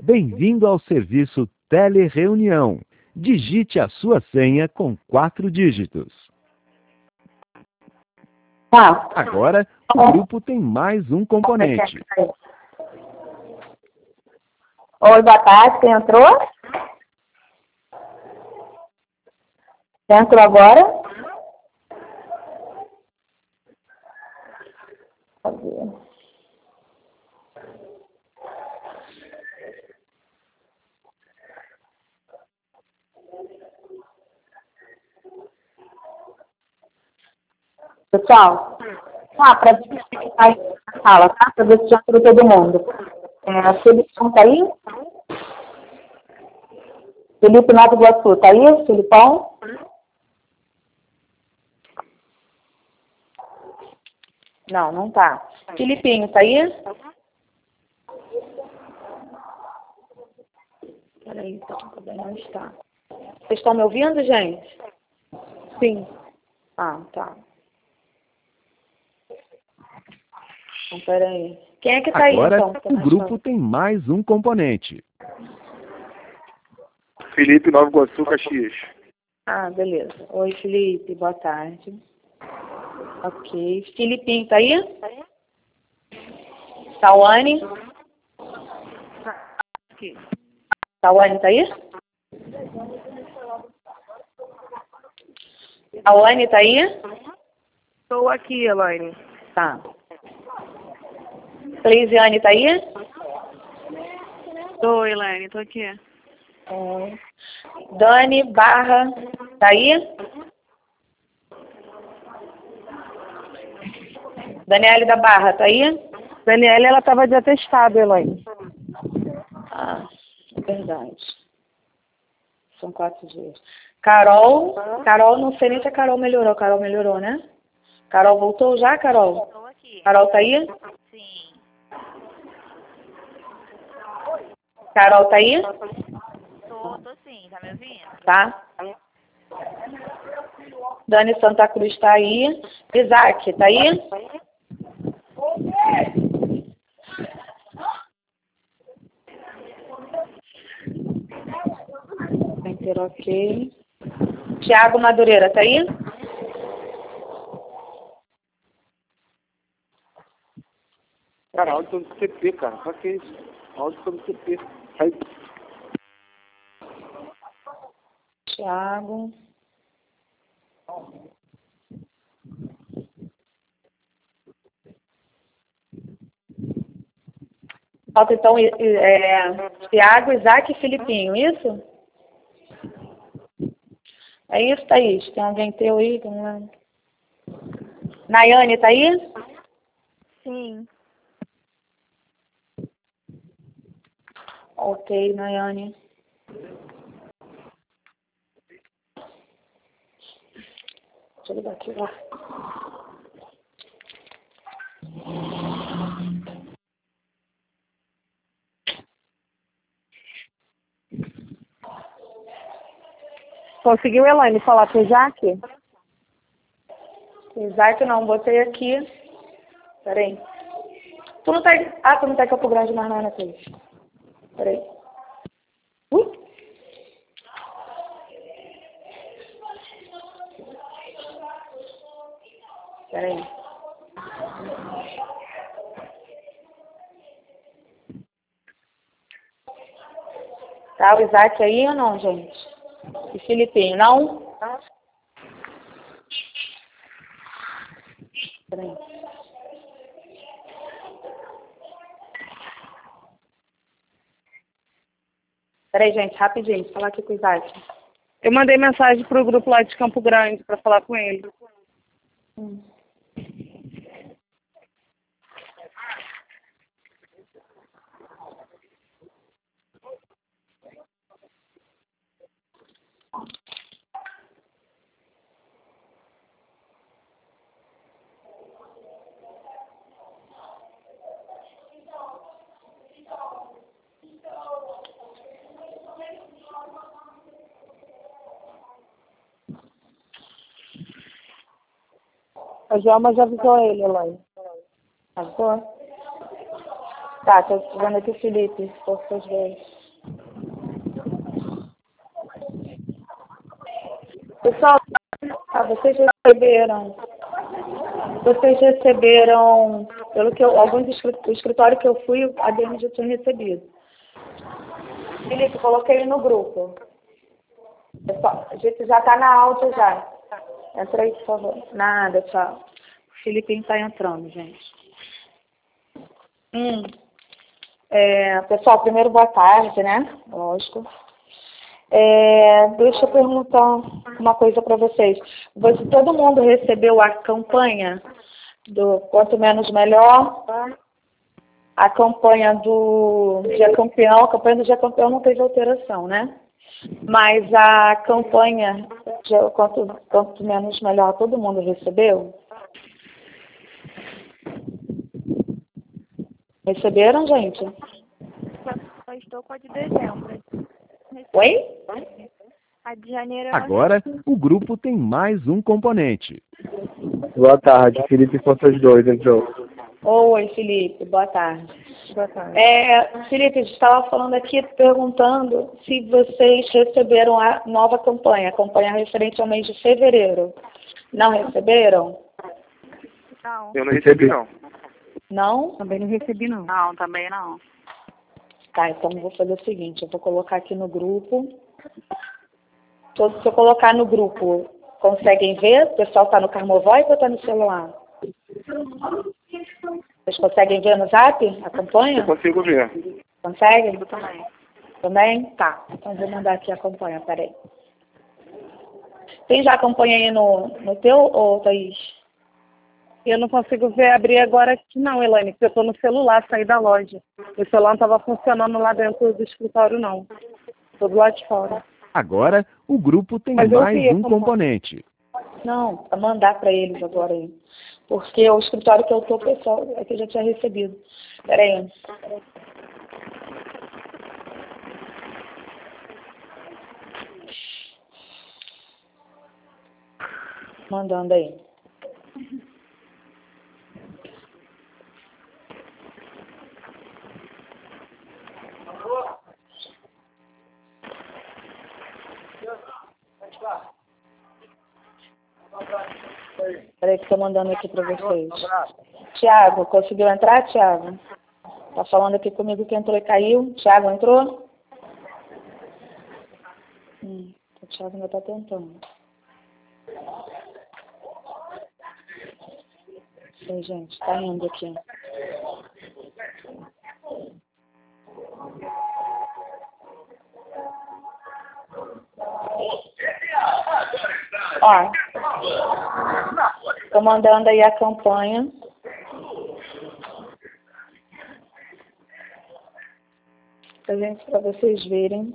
Bem-vindo ao serviço Telereunião. Digite a sua senha com 4 dígitos. Tá. Agora, o grupo tem mais um componente. Oi, boa tarde. Quem entrou? Quem entrou agora? Cadê? Pessoal, para dificultar a sala, tá? Para ver se já entrou todo mundo. Felipão tá aí? Felipe Nova Iguaçu, tá aí, Felipão? Não, não tá. Filipinho, tá aí? Peraí, então, também não está. Vocês estão me ouvindo, gente? Sim. Ah, tá. Então, peraí. Quem é que tá Agora, aí, então? o grupo tem mais um componente. Felipe, Nova Iguaçu, Caxias. Ah, beleza. Oi, Felipe, boa tarde. Ok. Filipinho, tá aí? Tawane? Tawane, tá aí? Tawane, tá aí? Estou aqui, Elaine. Tá. Cleisiane, tá aí? Estou, Elaine, estou aqui. Dani Barra, tá aí? Daniele da Barra, tá aí? Daniela, ela estava de atestado, Elaine. Ah, é verdade. São 4 dias. Carol, não sei nem se a Carol melhorou. Carol melhorou, né? Carol voltou já, Carol? Estou aqui. Carol tá aí? Sim. Carol tá aí? Tô sim, tá me ouvindo? Tá. Dani Santa Cruz tá aí. Isaac, tá aí? Enter, ok. Tiago Madureira, tá aí? Cara, áudio tá no CP, cara. Pra que isso? Áudio tá no CP. Aí, Tiago. Falta então Tiago, Isaac e Filipinho, isso? É isso, Thaís? Tem alguém teu aí? Vamos lá. Nayane, tá aí? Sim. Ok, Nayane. Deixa eu ligar aqui lá. Conseguiu, Elaine, falar com o Isaac? Isaac não, botei aqui. Peraí. Tu não tá em Campo Grande mais não, né, Thaís? Peraí. Peraí. Tá o Isaac aí ou não, gente? E Filipinho, não? Peraí. Peraí, gente, rapidinho, vou falar aqui com o Isaac. Eu mandei mensagem pro grupo lá de Campo Grande para falar com ele. A Joelma já avisou ele, Elaine. Avisou? Tá, tô vendo aqui o Felipe, forças dois. Pessoal, vocês receberam, pelo que o escritório que eu fui, a DM já tinha recebido. Felipe, coloquei ele no grupo. Pessoal, a gente já tá na áudio já. Entra aí, por favor. Nada, tchau. O Felipe tá entrando, gente. Pessoal, primeiro boa tarde, né? Lógico. Deixa eu perguntar uma coisa para vocês. Todo mundo recebeu a campanha do Quanto Menos Melhor? A campanha do Dia Campeão, a campanha do Dia Campeão não teve alteração, né? Mas a campanha de quanto Menos Melhor, todo mundo recebeu? Receberam, gente? Só estou com a de dezembro. Oi? A de janeiro eu não Agora, o grupo tem mais um componente. Boa tarde, Felipe Forças 2, entrou. Oi, Felipe, boa tarde. Boa tarde. Felipe, a gente estava falando aqui, perguntando se vocês receberam a nova campanha, a campanha referente ao mês de fevereiro. Não receberam? Não. Eu não recebi, não. Não? Também não recebi, não. Não, também não. Tá, então eu vou fazer o seguinte, eu vou colocar aqui no grupo. Se eu colocar no grupo, conseguem ver? O pessoal está no Carmovoy ou está no celular? Vocês conseguem ver no Zap a campanha? Eu consigo ver. Conseguem? Eu também. Também? Tá. Então vou mandar aqui a campanha, peraí. Tem já a campanha aí no teu, ou Thaís? Eu não consigo ver, abrir agora aqui não, Elaine, porque eu estou no celular, saí da loja. O celular não estava funcionando lá dentro do escritório, não. Estou do lado de fora. Agora, o grupo tem Mas eu mais vi a um campanha. componente. Não, para mandar para eles agora aí. Porque o escritório que eu tô, pessoal, é que eu já tinha recebido. Peraí. Mandando aí. Peraí que estou mandando aqui para vocês. Tiago, conseguiu entrar, Tiago? Tá falando aqui comigo que entrou e caiu. Tiago, entrou? O Tiago ainda está tentando. Sei, gente, tá indo aqui. Ó, tô mandando aí a campanha. Para vocês verem.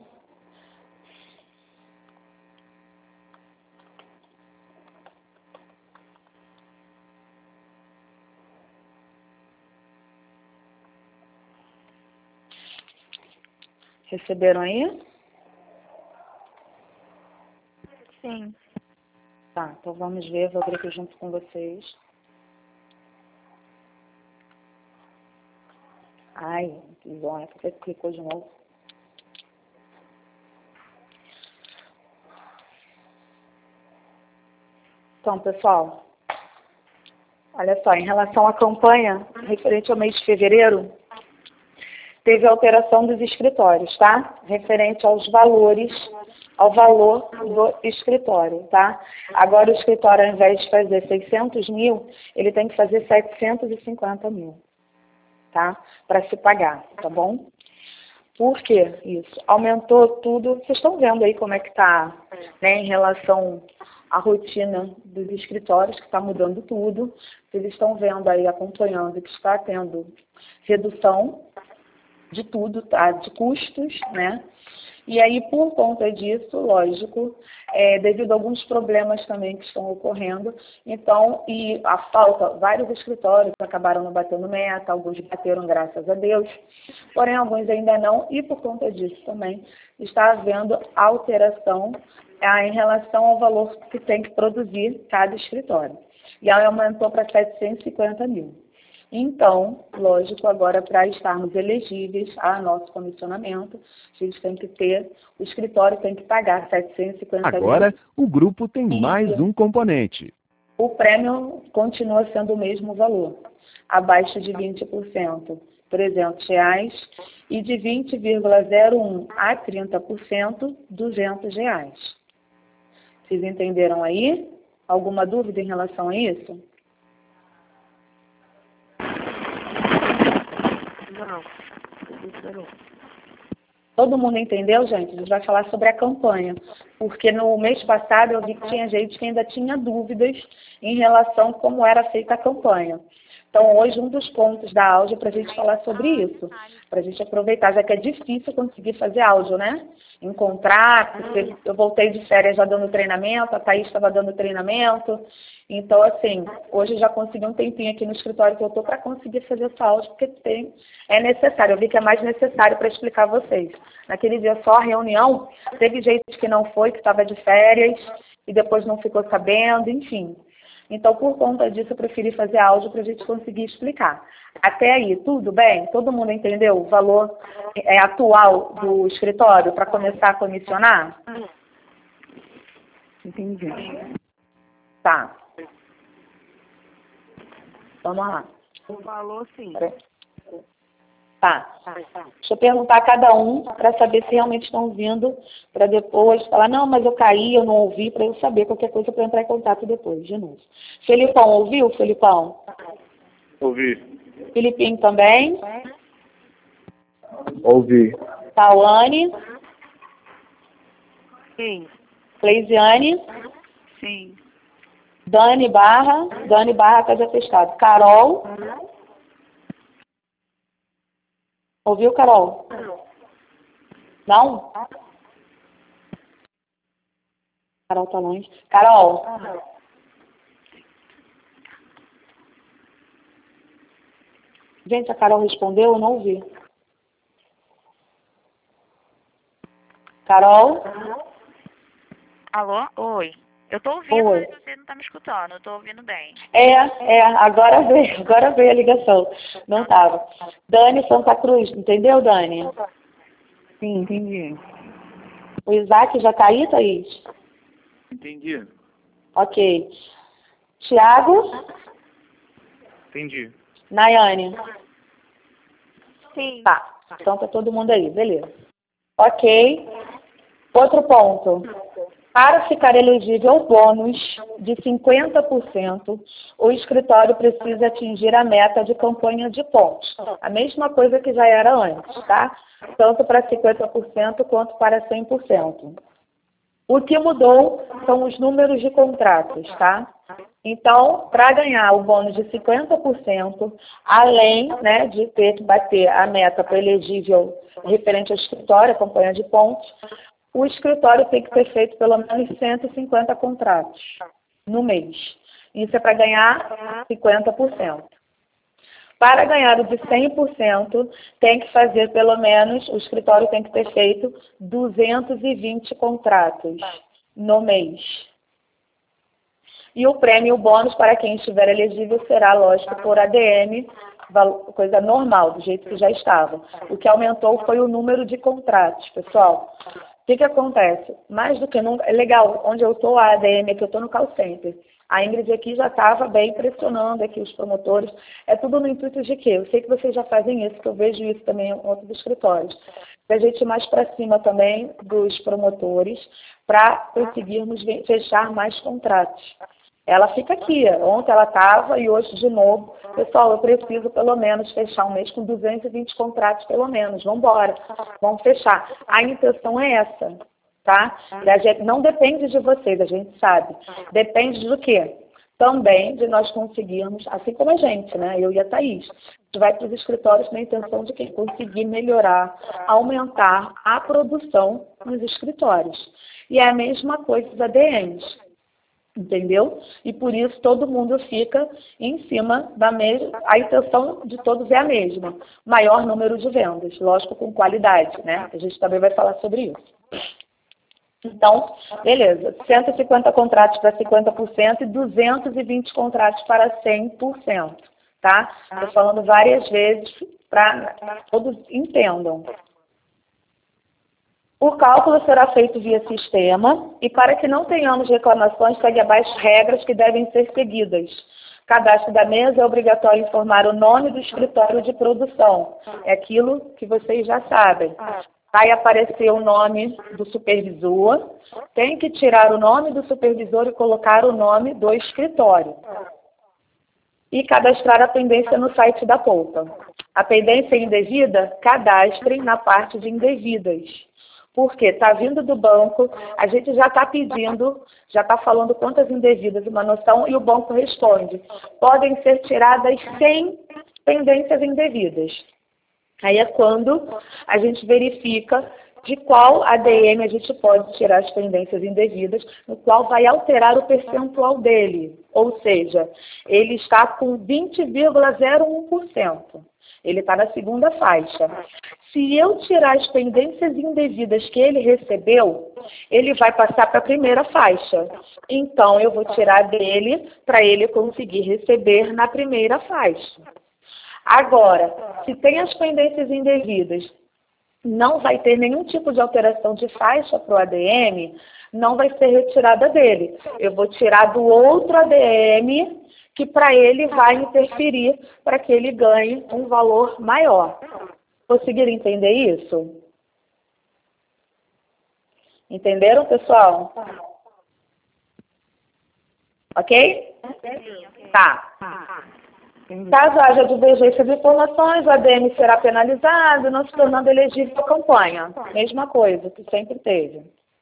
Receberam aí? Sim. Tá, então vamos ver, vou abrir aqui junto com vocês. Ai, que zona, por que clicou de novo? Então, pessoal, olha só, em relação à campanha referente ao mês de fevereiro, teve alteração dos escritórios, tá? Referente aos valores, ao valor do escritório, tá? Agora o escritório, ao invés de fazer 600 mil, ele tem que fazer 750 mil, tá? Para se pagar, tá bom? Por que isso? Aumentou tudo, vocês estão vendo aí como é que tá, né, em relação à rotina dos escritórios, que está mudando tudo. Vocês estão vendo aí, acompanhando, que está tendo redução de tudo, tá? De custos, né? E aí, por conta disso, lógico, devido a alguns problemas também que estão ocorrendo, então, e a falta, vários escritórios acabaram não batendo meta, alguns bateram, graças a Deus, porém alguns ainda não, e por conta disso também está havendo alteração em relação ao valor que tem que produzir cada escritório. E aí aumentou para 750 mil. Então, lógico, agora para estarmos elegíveis a nosso comissionamento, a gente tem que ter, o escritório tem que pagar 750 Agora, o grupo tem Sim. mais um componente. O prêmio continua sendo o mesmo valor, abaixo de 20%, R$300, e de 20,01 a 30%, R$200. Vocês entenderam aí? Alguma dúvida em relação a isso? Não. Todo mundo entendeu, gente? A gente vai falar sobre a campanha, porque no mês passado eu vi que tinha gente que ainda tinha dúvidas em relação a como era feita a campanha. Então, hoje, um dos pontos da áudio é para a gente falar sobre isso, para a gente aproveitar, já que é difícil conseguir fazer áudio, né? Encontrar, porque eu voltei de férias já dando treinamento, a Thaís estava dando treinamento. Então, assim, hoje eu já consegui um tempinho aqui no escritório que eu estou para conseguir fazer essa áudio, porque é necessário. Eu vi que é mais necessário para explicar a vocês. Naquele dia só, a reunião, teve gente que não foi, que estava de férias, e depois não ficou sabendo, enfim. Então, por conta disso, eu preferi fazer áudio para a gente conseguir explicar. Até aí, tudo bem? Todo mundo entendeu o valor atual do escritório para começar a comissionar? Entendi. Tá. Vamos lá. O valor, sim. Tá. Deixa eu perguntar a cada um para saber se realmente estão ouvindo, para depois falar, não, mas eu caí, eu não ouvi, para eu saber qualquer coisa para entrar em contato depois, de novo. Felipão, ouviu, Felipão? Ouvi. Filipinho também? Ouvi. Tawane? Sim. Cleisiane? Sim. Dani Barra está de atestado. Carol? Ouviu, Carol? Não? Carol tá longe. Carol? Gente, a Carol respondeu? Eu não ouvi. Carol? Alô? Oi. Eu tô ouvindo, Oi. mas você não tá me escutando. Eu tô ouvindo bem. Agora veio a ligação. Não tava. Dani Santa Cruz, entendeu, Dani? Sim, entendi. O Isaac já tá aí, Thaís? Entendi. Ok. Tiago? Entendi. Nayane? Sim. Tá. Então tá todo mundo aí, beleza. Ok. Outro ponto. Para ficar elegível ao bônus de 50%, o escritório precisa atingir a meta de campanha de pontos. A mesma coisa que já era antes, tá? Tanto para 50% quanto para 100%. O que mudou são os números de contratos, tá? Então, para ganhar o bônus de 50%, além, né, de ter que bater a meta para elegível referente ao escritório, a campanha de pontos, o escritório tem que ter feito pelo menos 150 contratos no mês. Isso é para ganhar 50%. Para ganhar o de 100%, tem que fazer pelo menos, o escritório tem que ter feito 220 contratos no mês. E o prêmio, o bônus para quem estiver elegível será, lógico, por ADM, coisa normal, do jeito que já estava. O que aumentou foi o número de contratos, pessoal. O que acontece? Mais do que nunca, é legal, onde eu estou, a ADM aqui, eu estou no call center. A Ingrid aqui já estava bem pressionando aqui os promotores. É tudo no intuito de quê? Eu sei que vocês já fazem isso, que eu vejo isso também em outros escritórios. A gente ir mais para cima também dos promotores para conseguirmos fechar mais contratos. Ela fica aqui. Ontem ela estava e hoje de novo. Pessoal, eu preciso pelo menos fechar um mês com 220 contratos pelo menos. Vamos embora. Vamos fechar. A intenção é essa, tá? E a gente, não depende de vocês, a gente sabe. Depende do quê? Também de nós conseguirmos, assim como a gente, né? Eu e a Thaís. A gente vai para os escritórios na intenção de quem? Conseguir melhorar, aumentar a produção nos escritórios. E é a mesma coisa dos ADMs. Entendeu? E por isso todo mundo fica em cima da mesma, a intenção de todos é a mesma, maior número de vendas, lógico com qualidade, né? A gente também vai falar sobre isso. Então, beleza, 150 contratos para 50% e 220 contratos para 100%, tá? Estou falando várias vezes para todos entendam. O cálculo será feito via sistema e para que não tenhamos reclamações, segue abaixo regras que devem ser seguidas. Cadastro da mesa é obrigatório informar o nome do escritório de produção. É aquilo que vocês já sabem. Vai aparecer o nome do supervisor, tem que tirar o nome do supervisor e colocar o nome do escritório. E cadastrar a pendência no site da Poupa. A pendência indevida, cadastrem na parte de indevidas. Porque está vindo do banco, a gente já está pedindo, já está falando quantas indevidas, uma noção, e o banco responde. Podem ser tiradas 100 pendências indevidas. Aí é quando a gente verifica de qual ADM a gente pode tirar as pendências indevidas, no qual vai alterar o percentual dele. Ou seja, ele está com 20,01%. Ele está na segunda faixa. Se eu tirar as pendências indevidas que ele recebeu, ele vai passar para a primeira faixa. Então, eu vou tirar dele para ele conseguir receber na primeira faixa. Agora, se tem as pendências indevidas, não vai ter nenhum tipo de alteração de faixa para o ADM, não vai ser retirada dele. Eu vou tirar do outro ADM, que para ele vai interferir para que ele ganhe um valor maior. Conseguiram entender isso? Entenderam, pessoal? Ok? Tá. Caso haja divergência de informações, o ADM será penalizado, não se tornando elegível a campanha. Mesma coisa que sempre teve.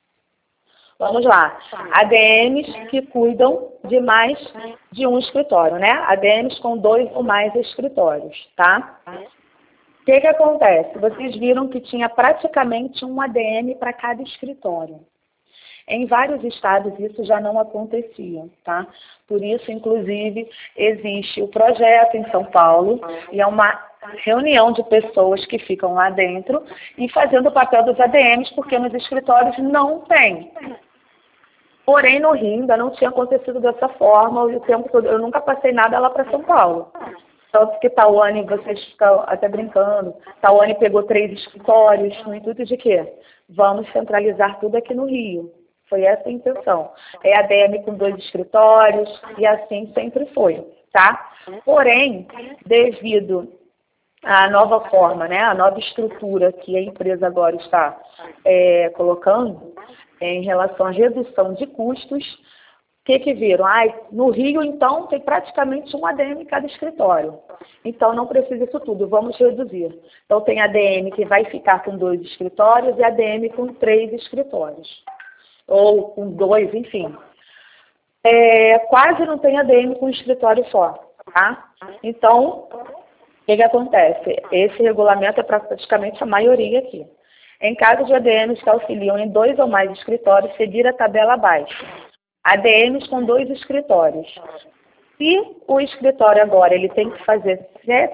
Vamos lá. ADMs que cuidam de mais de um escritório, né? ADMs com 2 ou mais escritórios, tá? O que acontece? Vocês viram que tinha praticamente um ADM para cada escritório. Em vários estados isso já não acontecia, tá? Por isso, inclusive, existe o projeto em São Paulo e é uma reunião de pessoas que ficam lá dentro e fazendo o papel dos ADMs, porque nos escritórios não tem. Porém, no Rio ainda não tinha acontecido dessa forma, o tempo todo, eu nunca passei nada lá para São Paulo. Tanto que Tawane, vocês ficam até brincando, Tawane pegou 3 escritórios, no intuito de quê? Vamos centralizar tudo aqui no Rio. Foi essa a intenção. É ADM com 2 escritórios e assim sempre foi, tá? Porém, devido à nova forma, né, a nova estrutura que a empresa agora está colocando em relação à redução de custos, o que viram? No Rio, então, tem praticamente um ADM em cada escritório. Então, não precisa isso tudo, vamos reduzir. Então, tem ADM que vai ficar com 2 escritórios e ADM com 3 escritórios. Ou com 2, enfim. Quase não tem ADM com escritório só, tá? Então, o que acontece? Esse regulamento é para praticamente a maioria aqui. Em caso de ADMs que auxiliam em 2 ou mais escritórios, seguir a tabela abaixo. ADMs com 2 escritórios. Se o escritório agora ele tem que fazer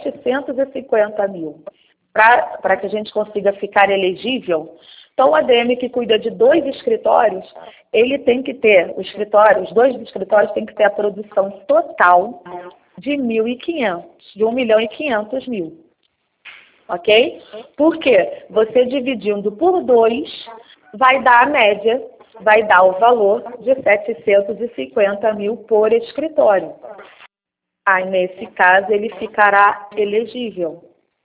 750 mil para que a gente consiga ficar elegível, então o ADM que cuida de 2 escritórios, ele tem que ter, os 2 escritórios têm que ter a produção total de 1.500, de 1.500.000. Ok? Por quê? Você dividindo por 2, vai dar a média, vai dar o valor de 750 mil por escritório. Aí, nesse caso, ele ficará elegível.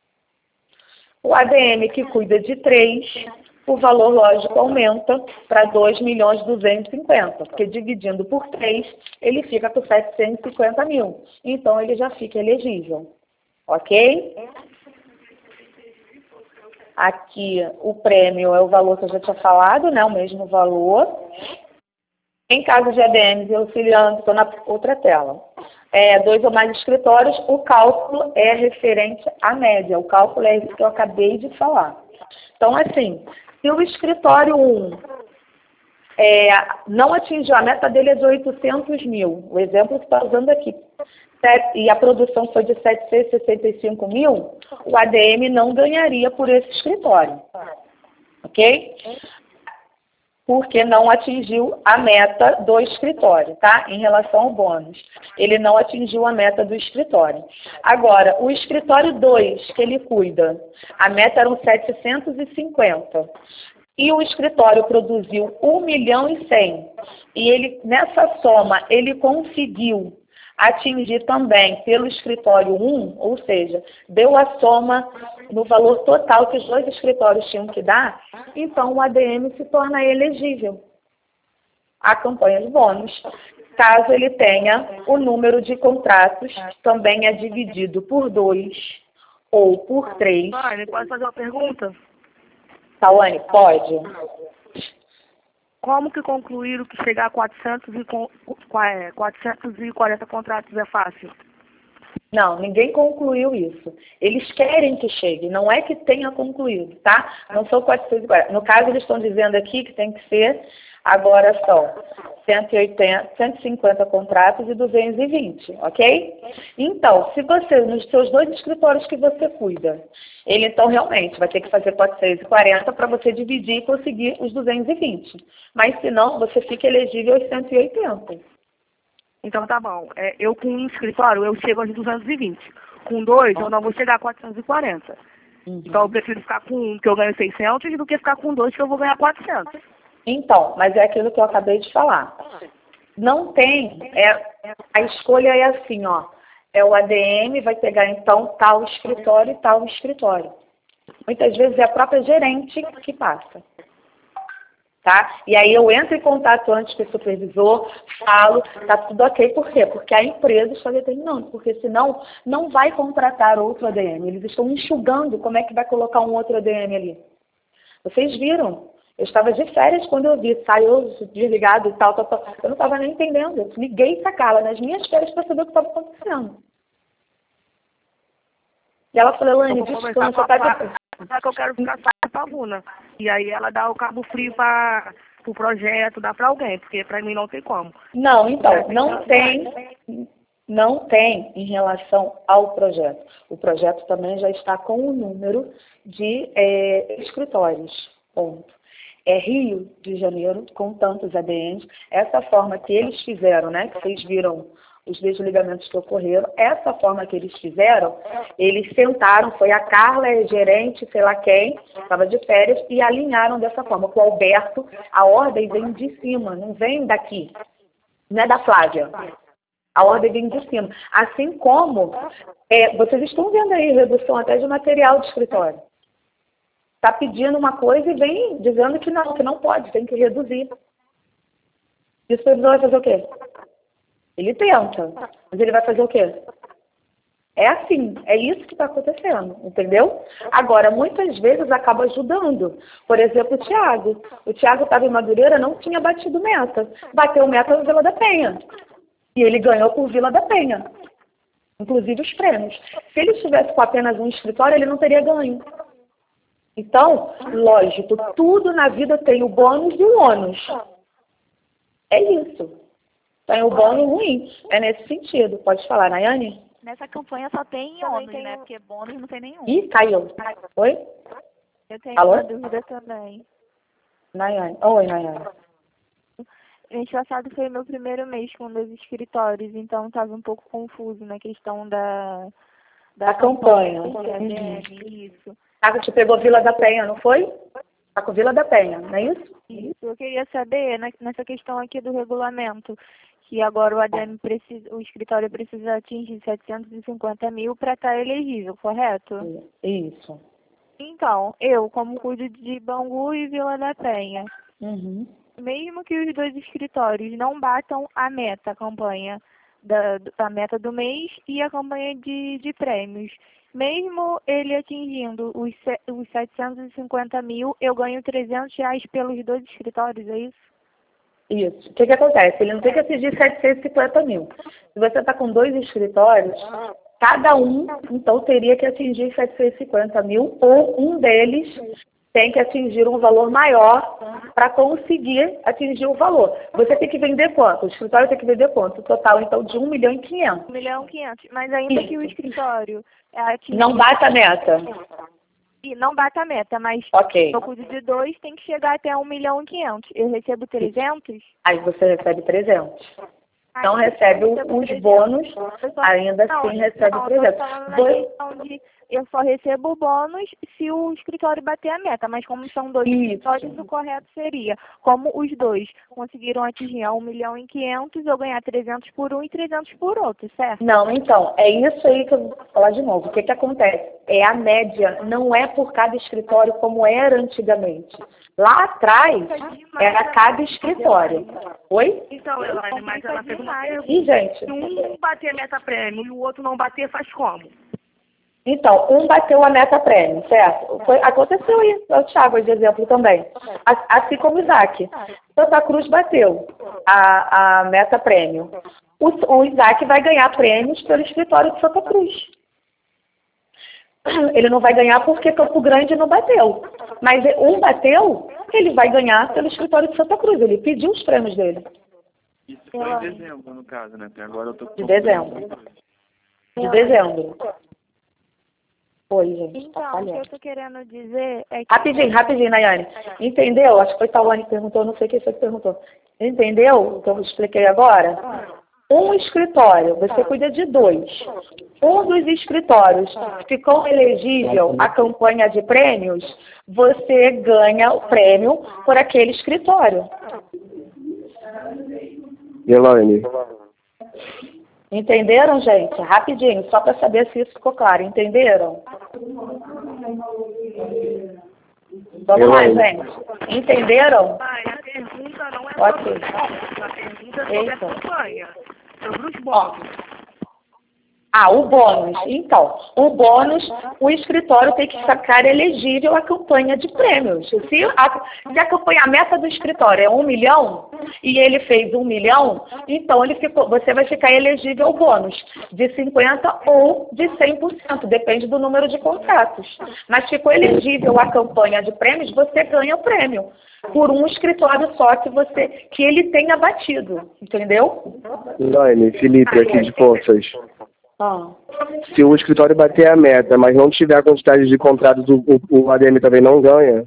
O ADM que cuida de 3, o valor, lógico, aumenta para 2.250.000, porque dividindo por 3, ele fica com 750 mil. Então, ele já fica elegível. Ok? Aqui, o prêmio é o valor que eu já tinha falado, né? O mesmo valor. Em caso de ADMs auxiliando, estou na outra tela. 2 ou mais escritórios, o cálculo é referente à média. O cálculo é isso que eu acabei de falar. Então, assim, se o escritório 1 não atingiu, a meta dele é de 800 mil, o exemplo que está usando aqui, e a produção foi de 765 mil, o ADM não ganharia por esse escritório. Ok? porque não atingiu a meta do escritório, tá? Em relação ao bônus. Ele não atingiu a meta do escritório. Agora, o escritório 2, que ele cuida, a meta eram 750. E o escritório produziu 1.100.000. E ele, nessa soma, ele conseguiu atingir também pelo escritório 1, ou seja, deu a soma no valor total que os dois escritórios tinham que dar, então o ADM se torna elegível à campanha de bônus. Caso ele tenha o número de contratos, que também é dividido por 2 ou por 3. Tawane, pode fazer uma pergunta? Tawane, pode? Como que concluir o que chegar a 440 contratos é fácil? Não, ninguém concluiu isso. Eles querem que chegue, não é que tenha concluído, tá? Não são 440. No caso, eles estão dizendo aqui que tem que ser, agora são 150 contratos e 220, ok? Então, se você, nos seus 2 escritórios que você cuida, ele então realmente vai ter que fazer 440 para você dividir e conseguir os 220. Mas se não, você fica elegível aos 180. Então tá bom. Eu com um escritório, eu chego aos 220. Com 2, eu não vou chegar a 440. Então eu prefiro ficar com um que eu ganho 600 do que ficar com 2 que eu vou ganhar 400. Então, mas é aquilo que eu acabei de falar. Não tem, a escolha é assim, ó. O ADM vai pegar então tal escritório e tal escritório. Muitas vezes é a própria gerente que passa. Tá? E aí eu entro em contato antes com o supervisor, falo, tá tudo ok. Por quê? Porque a empresa está determinando, porque senão não vai contratar outro ADM. Eles estão enxugando como é que vai colocar um outro ADM ali. Vocês viram? Eu estava de férias quando eu vi, saiu desligado e tal. Eu não estava nem entendendo. Eu liguei pra Carla nas minhas férias para saber o que estava acontecendo. E ela falou, Elane, descansa, Só que eu quero ficar só com a Bruna. E aí ela dá o cabo frio para o projeto, dá para alguém, porque para mim não tem como. Não, então, não tem em relação ao projeto. O projeto também já está com o número de escritórios, ponto. É Rio de Janeiro, com tantos ADMs. Essa forma que eles fizeram, né, que vocês viram os desligamentos que ocorreram, essa forma que eles fizeram, eles sentaram, foi a Carla, a gerente, sei lá quem, estava de férias, e alinharam dessa forma. Com o Alberto, a ordem vem de cima, não vem daqui, não é da Flávia. A ordem vem de cima. Assim como, vocês estão vendo aí, redução até de material de escritório. Está pedindo uma coisa e vem dizendo que não pode, tem que reduzir. E o supervisor vai fazer o quê? Ele tenta, mas ele vai fazer o quê? É assim, é isso que está acontecendo, entendeu? Agora, muitas vezes acaba ajudando. Por exemplo, o Thiago. O Thiago estava em Madureira, não tinha batido meta. Bateu meta no Vila da Penha. E ele ganhou por Vila da Penha. Inclusive os prêmios. Se ele estivesse com apenas um escritório, ele não teria ganho. Então, lógico, tudo na vida tem o bônus e o ônus. É isso. Tem o bônus ruim. É nesse sentido. Pode falar, Nayane? Nessa campanha só tem ônus, né? Porque bônus não tem nenhum. Ih, caiu. Oi? Eu tenho Alô? uma dúvida também. Nayane. Oi, Nayane. Mês passado foi meu primeiro mês com 2 escritórios, então estava um pouco confuso na questão da campanha. Isso. Ah, te pegou Vila da Penha, não foi? Tá com Vila da Penha, não é isso? Isso. Eu queria saber, nessa questão aqui do regulamento, que agora o ADM o escritório precisa atingir 750 mil para estar elegível, correto? Isso. Então, eu, como cuido de Bangu e Vila da Penha, mesmo que os 2 escritórios não batam a meta, a campanha, a meta do mês e a campanha de prêmios, mesmo ele atingindo os 750 mil, eu ganho R$300 pelos 2 escritórios, é isso? Isso. O que acontece? Ele não tem que atingir 750 mil. Se você está com 2 escritórios, cada um, então, teria que atingir 750 mil, ou um deles tem que atingir um valor maior para conseguir atingir o valor. Você tem que vender quanto? O escritório tem que vender quanto? O total, então, de 1.500.000. 1.500.000. Mas ainda que o escritório atingir... Não bate a meta. E não bate a meta, mas Ok. eu cuido de 2, tem que chegar até 1.500.000. Eu recebo 300? Aí você recebe 300. Não Aí recebe eu recebo os 300. bônus, ainda Não, assim recebe não, eu tô 300. falando na Dois- questão de eu só recebo o bônus se o escritório bater a meta, mas como são 2 Isso. escritórios, o correto seria, como os 2 conseguiram atingir a 1.500.000, eu ganhar 300 por um e 300 por outro, certo? Não, então, é isso aí que eu vou falar de novo. O que que acontece? É a média, não é por cada escritório como era antigamente. Lá atrás, era cada escritório. Oi? Então, Elaine, mas ela fez uma pergunta. Ih, gente. Se um bater a meta prêmio e o outro não bater, faz como? Então, um bateu a meta prêmio, certo? Aconteceu aí, o Thiago de exemplo também. Assim como o Isaac. Santa Cruz bateu a meta prêmio. O Isaac vai ganhar prêmios pelo escritório de Santa Cruz. Ele não vai ganhar porque Campo Grande não bateu. Mas um bateu, ele vai ganhar pelo escritório de Santa Cruz. Ele pediu os prêmios dele. Isso foi em dezembro, no caso, né? Até agora eu tô De dezembro. De dezembro. Oi, gente. Então, Tá o que eu falhando. tô querendo dizer é que... Rapidinho, Nayane. Entendeu? Acho que foi Tawane que perguntou, não sei quem foi que perguntou. Entendeu o que eu expliquei agora? Um escritório, você cuida de 2. Um dos escritórios ficou elegível à campanha de prêmios, você ganha o prêmio por aquele escritório. Elaine, Entenderam, gente? Rapidinho, só para saber se isso ficou claro. Entenderam? Vamos lá, gente. Entenderam? Pai, a pergunta não é Ok. sobre os bônus, a pergunta é sobre Eita. a campanha, sobre os bônus. O bônus. Então, o bônus, o escritório tem que ficar elegível à campanha de prêmios. Se a campanha, a meta do escritório é 1 milhão, e ele fez 1 milhão, então você vai ficar elegível ao bônus de 50% ou de 100%, depende do número de contratos. Mas ficou elegível à campanha de prêmios, você ganha o prêmio por um escritório só que ele tenha batido, entendeu? Elaine, Felipe aqui de Poças. Ah. Se o escritório bater a meta, mas não tiver a quantidade de contratos, o ADM também não ganha?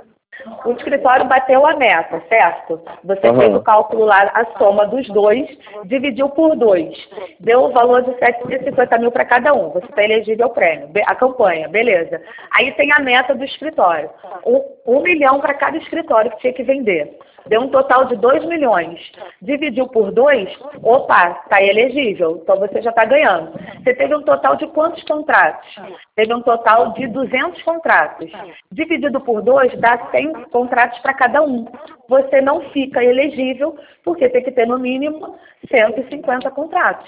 O escritório bateu a meta, certo? Você fez o cálculo lá, a soma dos 2, dividiu por 2. Deu o valor de 750 mil para cada um. Você está elegível ao prêmio, a campanha, beleza. Aí tem a meta do escritório. 1 milhão para cada escritório que tinha que vender. Deu um total de 2 milhões. Dividiu por 2, opa, está elegível. Então você já está ganhando. Você teve um total de quantos contratos? Teve um total de 200 contratos. Dividido por 2, dá 100 contratos para cada um. Você não fica elegível, porque tem que ter no mínimo 150 contratos.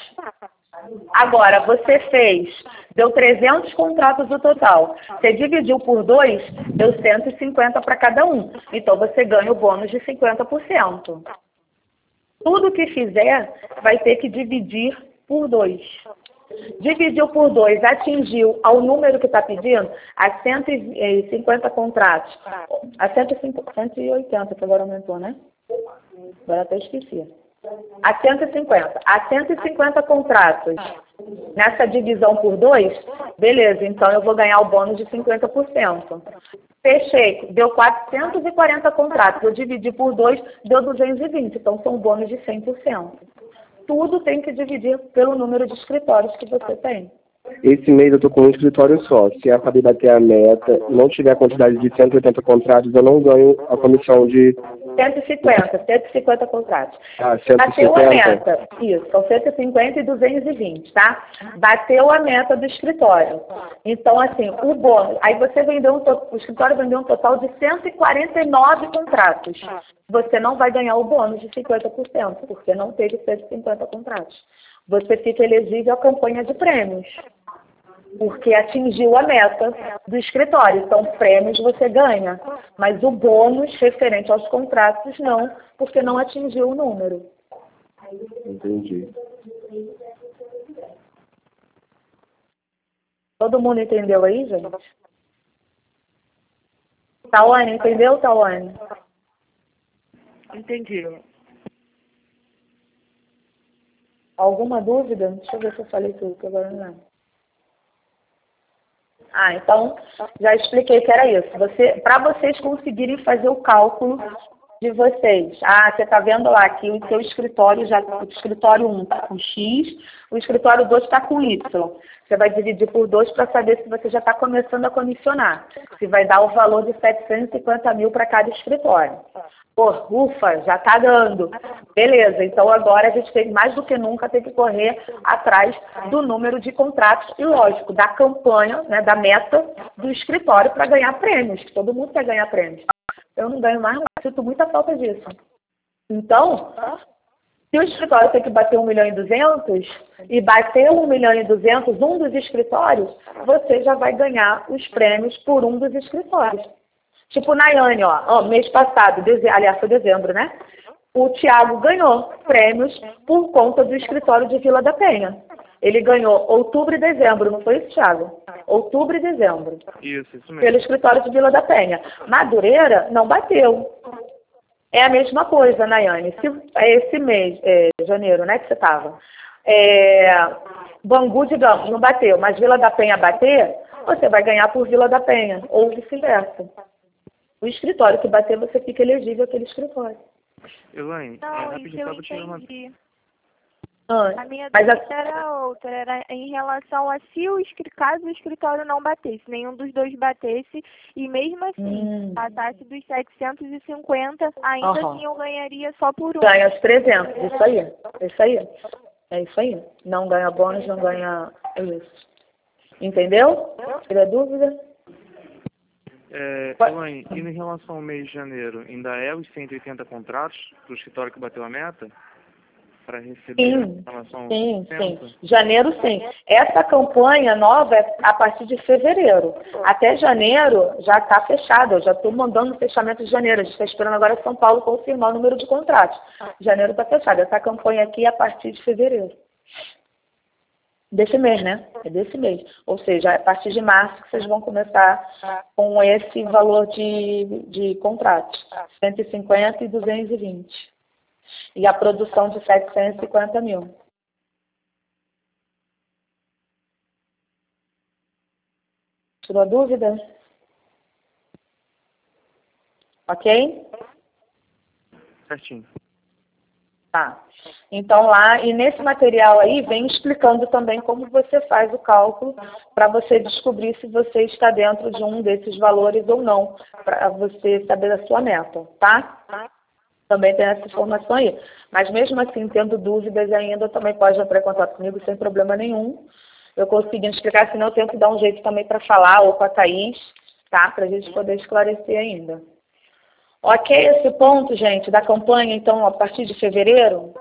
Agora, você deu 300 contratos no total. Você dividiu por 2, deu 150 para cada um. Então, você ganha o bônus de 50%. Tudo que fizer, vai ter que dividir por 2. Dividiu por 2, atingiu ao número que está pedindo, a 150 contratos. A 180, que agora aumentou, né? Agora até esqueci. A 150. A 150 contratos. Nessa divisão por 2, beleza, então eu vou ganhar o bônus de 50%. Fechei, deu 440 contratos. Eu dividi por 2, deu 220. Então são bônus de 100%. Tudo tem que dividir pelo número de escritórios que você tem. Esse mês eu tô com um escritório só. Se eu acabei de bater a meta, não tiver a quantidade de 180 contratos, eu não ganho a comissão de... 150 contratos. Ah, 150? Bateu a meta, isso, são 150 e 220, tá? Bateu a meta do escritório. Então, assim, o bônus, aí o escritório vendeu um total de 149 contratos. Você não vai ganhar o bônus de 50%, porque não teve 150 contratos. Você fica elegível à campanha de prêmios, porque atingiu a meta do escritório. Então, prêmios você ganha, mas o bônus referente aos contratos não, porque não atingiu o número. Entendi. Todo mundo entendeu aí, gente? Tawane, entendeu, Tawane? Entendi. Alguma dúvida? Deixa eu ver se eu falei tudo, que agora não lembro. Então já expliquei que era isso. Para vocês conseguirem fazer o cálculo de vocês. Você está vendo lá que o seu escritório, o escritório 1 está com X, o escritório 2 está com Y. Você vai dividir por 2 para saber se você já está começando a comissionar. Se vai dar o valor de 750 mil para cada escritório. Ufa, já está dando. Beleza, então agora a gente tem mais do que nunca tem que correr atrás do número de contratos e, lógico, da campanha, né, da meta do escritório para ganhar prêmios, que todo mundo quer ganhar prêmios. Eu não ganho mais, mas sinto muita falta disso. Então, se o escritório tem que bater 1.200.000 e bater 1.200.000 um dos escritórios, você já vai ganhar os prêmios por um dos escritórios. Tipo Nayane, mês passado, aliás, foi dezembro, né? O Thiago ganhou prêmios por conta do escritório de Vila da Penha. Ele ganhou outubro e dezembro, não foi isso, Thiago? Outubro e dezembro. Isso mesmo. Pelo escritório de Vila da Penha. Madureira não bateu. É a mesma coisa, Nayane. Se esse mês, janeiro, né, que você estava. Bangu, digamos, não bateu, mas Vila da Penha bater, você vai ganhar por Vila da Penha, ou vice-versa. O escritório que bater, você fica elegível àquele escritório. Elaine, isso eu entendi. A minha dúvida era outra, era em relação a caso o escritório não batesse, nenhum dos dois batesse, e mesmo assim, passasse dos 750, ainda assim eu ganharia só por um. Ganha os 300, isso aí. É isso aí. Não ganha bônus, não ganha isso. Entendeu? Tira dúvida? Elaine, e em relação ao mês de janeiro, ainda é os 180 contratos para o escritório que bateu a meta? Para receber sim. Janeiro, sim. Essa campanha nova é a partir de fevereiro. Até janeiro já está fechada. Eu já estou mandando o fechamento de janeiro. A gente está esperando agora São Paulo confirmar o número de contratos. Janeiro está fechado. Essa campanha aqui é a partir de fevereiro. Desse mês, né? É desse mês. Ou seja, é a partir de março que vocês vão começar com esse valor de contratos. 150 e 220. E a produção de 750 mil. Tirou dúvida? Ok? Certinho. Tá. Então lá, e nesse material aí, vem explicando também como você faz o cálculo para você descobrir se você está dentro de um desses valores ou não, para você saber a sua meta, tá? Também tem essa informação aí. Mas mesmo assim, tendo dúvidas ainda, também pode entrar em contato comigo sem problema nenhum. Eu consegui explicar, senão eu tento dar um jeito também para falar, ou com a Thaís, tá? Para a gente poder esclarecer ainda. Ok esse ponto, gente, da campanha, então, a partir de fevereiro?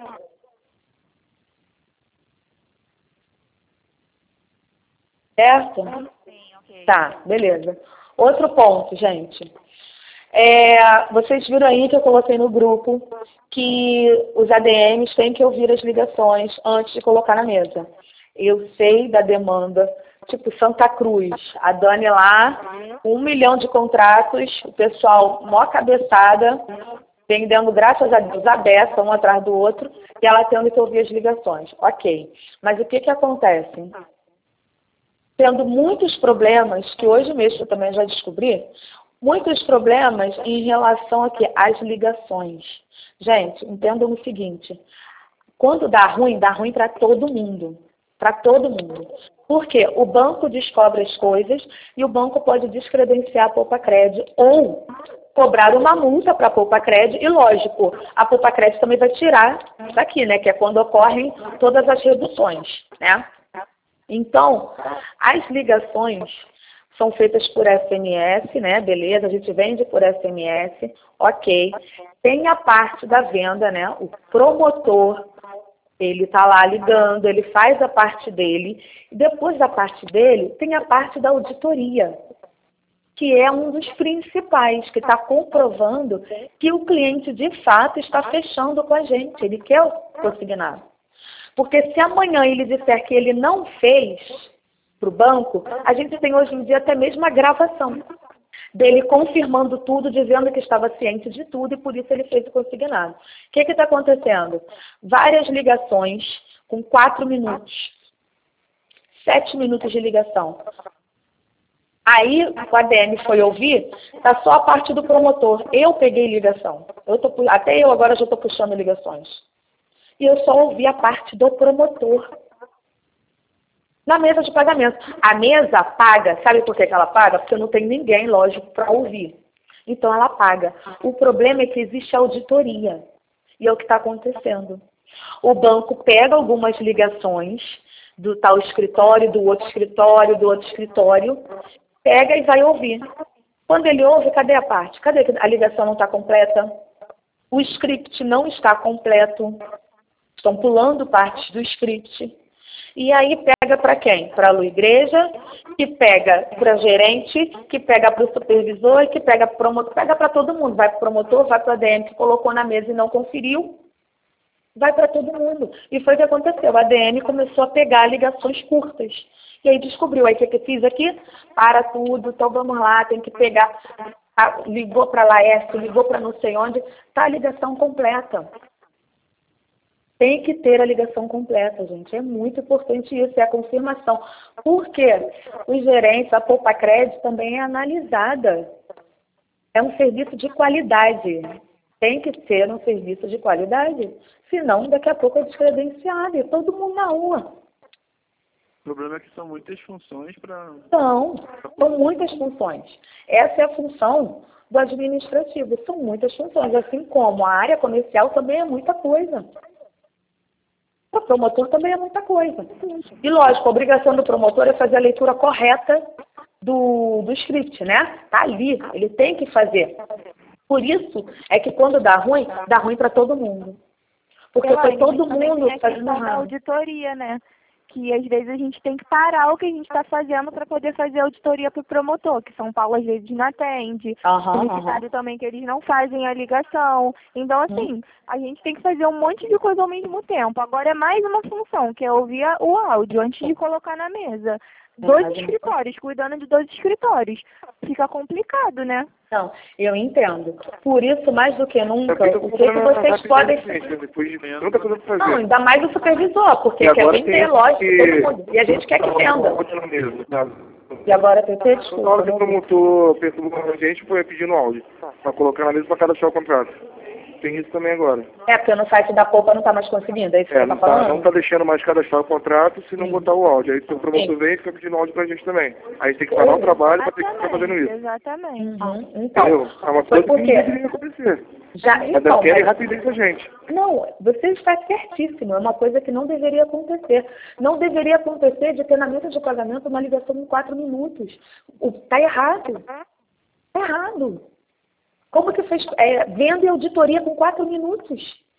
Certo? Sim, ok. Tá, beleza. Outro ponto, gente. Vocês viram aí que eu coloquei no grupo que os ADMs têm que ouvir as ligações antes de colocar na mesa. Eu sei da demanda, tipo Santa Cruz, a Dani lá, 1 milhão de contratos, o pessoal mó cabeçada, vendendo graças a Deus a beça, um atrás do outro, e ela tendo que ouvir as ligações. Ok, mas o que acontece? Tendo muitos problemas, que hoje mesmo eu também já descobri, muitos problemas em relação aqui às ligações. Gente, entendam o seguinte, quando dá ruim para todo mundo. Para todo mundo. Porque o banco descobre as coisas e o banco pode descredenciar a Poupa-Crédito ou cobrar uma multa para a Poupa-Crédito e, lógico, a Poupa-Crédito também vai tirar daqui, né? Que é quando ocorrem todas as reduções, né? Então, as ligações são feitas por SMS, né? Beleza, a gente vende por SMS, ok. Tem a parte da venda, né? O promotor, ele está lá ligando, ele faz a parte dele. E depois da parte dele, tem a parte da auditoria, que é um dos principais, que está comprovando que o cliente de fato está fechando com a gente, ele quer o consignado. Porque se amanhã ele disser que ele não fez para o banco, a gente tem hoje em dia até mesmo a gravação dele confirmando tudo, dizendo que estava ciente de tudo e por isso ele fez o consignado. O que está acontecendo? Várias ligações com 4 minutos, 7 minutos de ligação. Aí o ADM foi ouvir, tá só a parte do promotor. Eu peguei ligação. Até eu agora já estou puxando ligações. E eu só ouvi a parte do promotor. Na mesa de pagamento. A mesa paga, sabe por que ela paga? Porque não tem ninguém, lógico, para ouvir. Então ela paga. O problema é que existe auditoria. E é o que está acontecendo. O banco pega algumas ligações do tal escritório, do outro escritório, do outro escritório, pega e vai ouvir. Quando ele ouve, cadê a parte? Cadê a ligação não está completa? O script não está completo. Estão pulando partes do script. E aí pega para quem? Para a igreja, que pega para gerente, que pega para o supervisor, que pega para o promotor, pega para todo mundo. Vai para o promotor, vai para o ADM que colocou na mesa e não conferiu. Vai para todo mundo. E foi o que aconteceu. O ADM começou a pegar ligações curtas. E aí descobriu, aí o que eu fiz aqui? Para tudo, então vamos lá, tem que pegar. Ligou para Laércio, ligou para não sei onde, tá a ligação completa. Tem que ter a ligação completa, gente. É muito importante isso, é a confirmação. Por quê? Os gerentes, a Poupa Crédito também é analisada. É um serviço de qualidade. Tem que ser um serviço de qualidade. Senão, daqui a pouco é descredenciado. E todo mundo na rua. O problema é que são muitas funções para... São muitas funções. Essa é a função do administrativo. São muitas funções. Assim como a área comercial também é muita coisa. O promotor também é muita coisa. E lógico, a obrigação do promotor é fazer a leitura correta do script, né? Tá ali, ele tem que fazer. Por isso é que quando dá ruim para todo mundo. Porque foi todo mundo fazendo errado. A auditoria, né? Que às vezes a gente tem que parar o que a gente está fazendo para poder fazer a auditoria para o promotor, que São Paulo às vezes não atende, publicitário também que eles não fazem a ligação. Então, assim, a gente tem que fazer um monte de coisa ao mesmo tempo. Agora é mais uma função, que é ouvir o áudio antes de colocar na mesa. 2 escritórios, cuidando de 2 escritórios. Fica complicado, né? Não, eu entendo. Por isso, mais do que nunca, o que vocês podem... Não, ainda mais o supervisor, porque quer vender, lógico, todo mundo. E a gente quer que venda. E agora, PT, desculpa. Na hora que o promotor perturbou a gente, foi pedindo áudio, para colocar na mesa para cadastrar o contrato. Tem isso também agora. É, porque no site da Poupa não está mais conseguindo, é isso que você está falando? Não está deixando mais cadastrar o contrato se não botar o áudio. Aí o promotor vem e fica pedindo áudio pra gente também. Aí tem que parar o trabalho para ter que ficar fazendo isso. Exatamente. Então, é uma coisa que não deveria acontecer. Então, querem rapidez a gente. Não, você está certíssimo. É uma coisa que não deveria acontecer. Não deveria acontecer de ter na mesa de pagamento uma ligação em 4 minutos. Está errado. Está errado. Como que fez venda e auditoria com 4 minutos?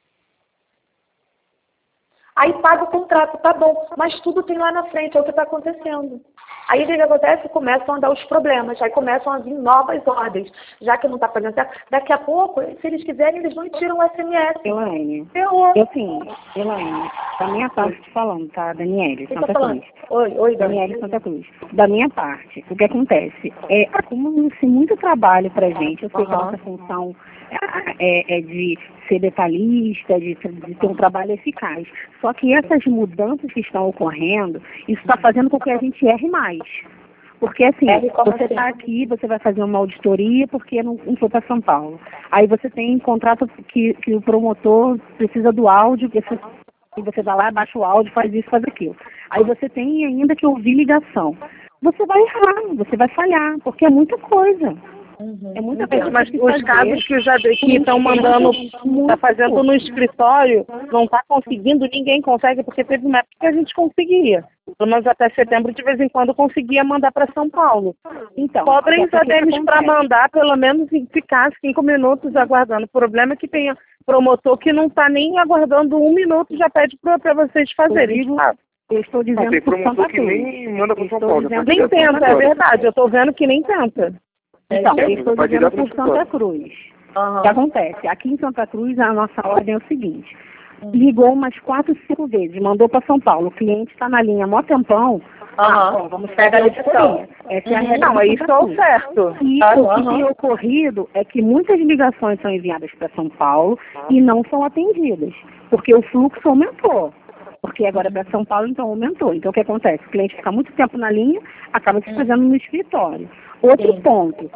Aí paga o contrato, tá bom, mas tudo tem lá na frente, é o que está acontecendo. Aí o que acontece? Começam a dar os problemas, aí começam a vir novas ordens, já que não está fazendo certo. Daqui a pouco, se eles quiserem, eles vão e tiram o SMS. Elaine, Elaine, da minha parte falando, tá? Daniele, Santa Cruz. Oi, Daniele, Santa Cruz. Da minha parte, o que acontece? Acumula-se muito trabalho pra gente, eu sei que a nossa função é de ser detalhista, de ter um trabalho eficaz. Só que essas mudanças que estão ocorrendo, isso está fazendo com que a gente erre mais. Porque assim, você está aqui, você vai fazer uma auditoria porque não foi para São Paulo. Aí você tem um contrato que o promotor precisa do áudio, e você vai lá, baixa o áudio, faz isso, faz aquilo. Aí você tem ainda que ouvir ligação. Você vai errar, você vai falhar, porque é muita coisa. É muita coisa. Mas os casos que estão mandando, está fazendo no escritório, não está conseguindo, ninguém consegue, porque teve uma época que a gente conseguia. Pelo menos até setembro, de vez em quando, conseguia mandar para São Paulo. Então, cobrem os ADMs para mandar, pelo menos ficar 5 minutos aguardando. O problema é que tem promotor que não está nem aguardando 1 minuto, já pede para vocês fazerem. Eu estou dizendo tem promotor que nem manda para São Paulo. Nem tenta, é verdade. Eu estou vendo que nem tenta. Então, eu estou dizendo por Santa Cruz. O que acontece? Aqui em Santa Cruz, a nossa ordem é o seguinte. Ligou umas 4, 5 vezes, mandou para São Paulo. O cliente está na linha mó tempão. Vamos pegar a ligação. Não, é isso é o certo. E o que tem ocorrido é que muitas ligações são enviadas para São Paulo e não são atendidas, porque o fluxo aumentou. porque agora para São Paulo, então, aumentou. Então, o que acontece? O cliente fica muito tempo na linha, acaba se fazendo no escritório. Outro ponto,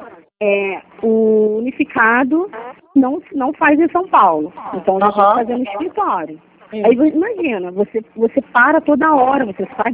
o unificado não faz em São Paulo, então já está fazendo no escritório. Aí imagina, você para toda hora, você sai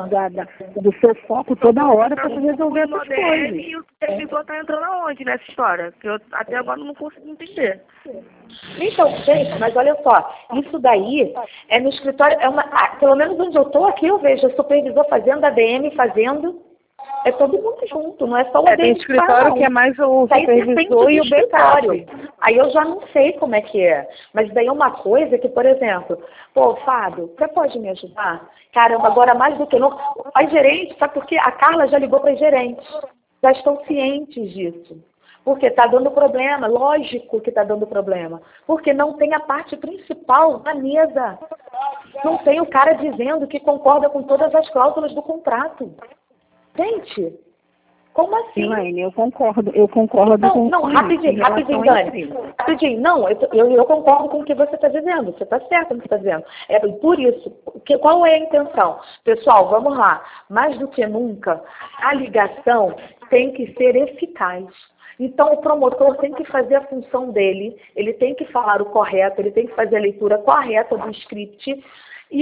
do seu foco toda hora para resolver essas coisas. E o supervisor está entrando aonde nessa história? Que eu até agora não consigo entender. Então, gente, mas olha só, isso daí é no escritório, pelo menos onde eu estou aqui, eu vejo o supervisor fazendo, a DM fazendo, é todo mundo junto, não é só o ADM. Tem escritório que é mais o supervisor e o backup. Aí eu já não sei como é que é, mas daí é uma coisa que, por exemplo, pô, Fábio, você pode me ajudar? Caramba, agora mais do que nunca. As gerentes, sabe por quê? A Carla já ligou para as gerentes, já estão cientes disso. Porque está dando problema, lógico que está dando problema. Porque não tem a parte principal na mesa. Não tem o cara dizendo que concorda com todas as cláusulas do contrato. Gente, como assim? Elaine, eu concordo com rapidinho, Dani. Rapidinho, não, eu concordo com o que você está dizendo. Você está certo no que está dizendo. É por isso, qual é a intenção? Pessoal, vamos lá. Mais do que nunca, a ligação tem que ser eficaz. Então, o promotor tem que fazer a função dele, ele tem que falar o correto, ele tem que fazer a leitura correta do script. E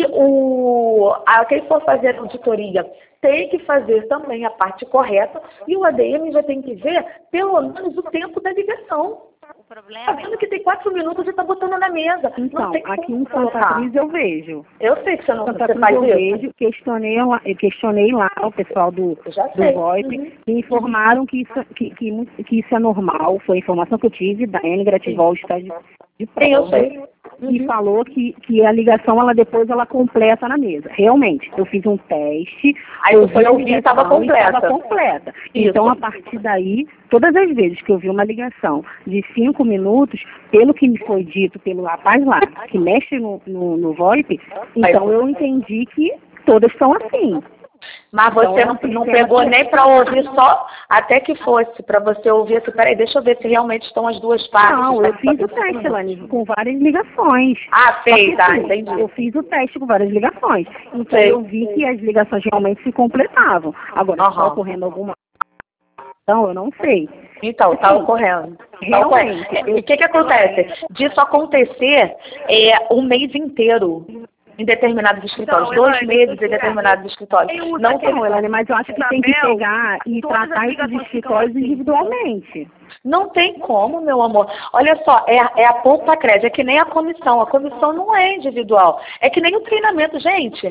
quem for fazer a auditoria tem que fazer também a parte correta. E o ADM já tem que ver, pelo menos, o tempo da ligação. O problema Tá vendo que tem 4 minutos e tá botando na mesa. Então, aqui em Santa Cruz eu vejo. Eu sei que você não Santa você Cruz faz eu isso. vejo, questionei lá o pessoal do VoIP, me informaram que isso é normal, foi a informação que eu tive da N Grativol está de prova. Eu sei. E falou que a ligação, depois ela completa na mesa. Realmente, eu fiz um teste. Aí eu fui ouvir e estava completa. Então, a partir daí, todas as vezes que eu vi uma ligação de 5 minutos, pelo que me foi dito pelo rapaz lá, que mexe no VoIP, então eu entendi que todas estão assim. Mas você não pegou nem para ouvir só, até que fosse, para você ouvir assim, peraí, deixa eu ver se realmente estão as duas partes. Não, eu fiz o teste, Elaine, com várias ligações. Fez, entendi. Eu fiz o teste com várias ligações. Então eu vi que as ligações realmente se completavam. Agora, está ocorrendo alguma... Então, eu não sei. Então, está ocorrendo. Realmente. E o que acontece? Disso acontecer um mês inteiro. Em determinados escritórios, 2 meses em determinados escritórios. Não tem, Elaine, mas eu acho que tem que pegar e tratar esses escritórios individualmente. Não tem como, meu amor. Olha só, é a poupa crédito, é que nem a comissão. A comissão não é individual. É que nem o treinamento, gente.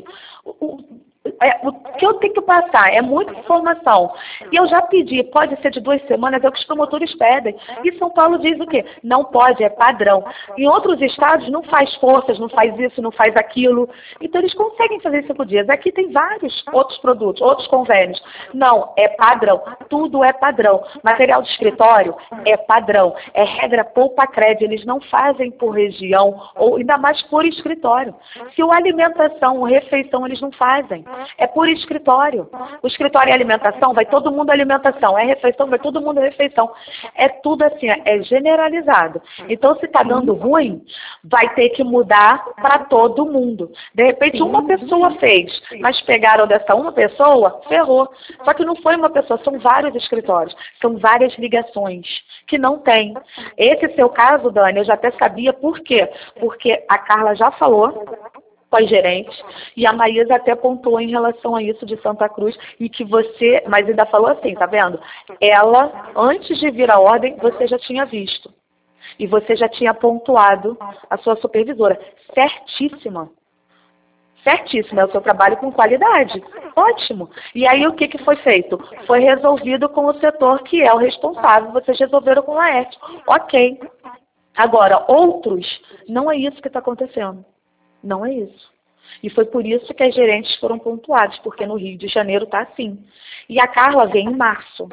O que eu tenho que passar é muita informação. E eu já pedi, pode ser de 2 semanas, é o que os promotores pedem. E São Paulo diz o quê? Não pode, é padrão. Em outros estados não faz forças, não faz isso, não faz aquilo. Então eles conseguem fazer em 5 dias. Aqui tem vários outros produtos, outros convênios. Não, é padrão. Tudo é padrão. Material de escritório é padrão. É regra poupa crédito. Eles não fazem por região, ou ainda mais por escritório. Se o alimentação, refeição, eles não fazem. É por escritório. O escritório é alimentação, vai todo mundo alimentação. É refeição, vai todo mundo refeição. É tudo assim, é generalizado. Então, se está dando ruim, vai ter que mudar para todo mundo. De repente, uma pessoa fez, mas pegaram dessa uma pessoa, ferrou. Só que não foi uma pessoa, são vários escritórios. São várias ligações que não tem. Esse seu caso, Dani, eu já até sabia por quê. Porque a Carla já falou com as gerentes, e a Maísa até pontuou em relação a isso de Santa Cruz, e que você, mas ainda falou assim, tá vendo? Ela, antes de vir a ordem, você já tinha visto. E você já tinha pontuado a sua supervisora. Certíssima. Certíssimo, é o seu trabalho com qualidade. Ótimo. E aí o que foi feito? Foi resolvido com o setor que é o responsável, vocês resolveram com a Laerte. Ok. Agora, outros, não é isso que está acontecendo. Não é isso. E foi por isso que as gerentes foram pontuadas, porque no Rio de Janeiro está assim. E a Carla vem em março.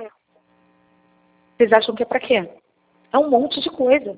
Vocês acham que é para quê? É um monte de coisa.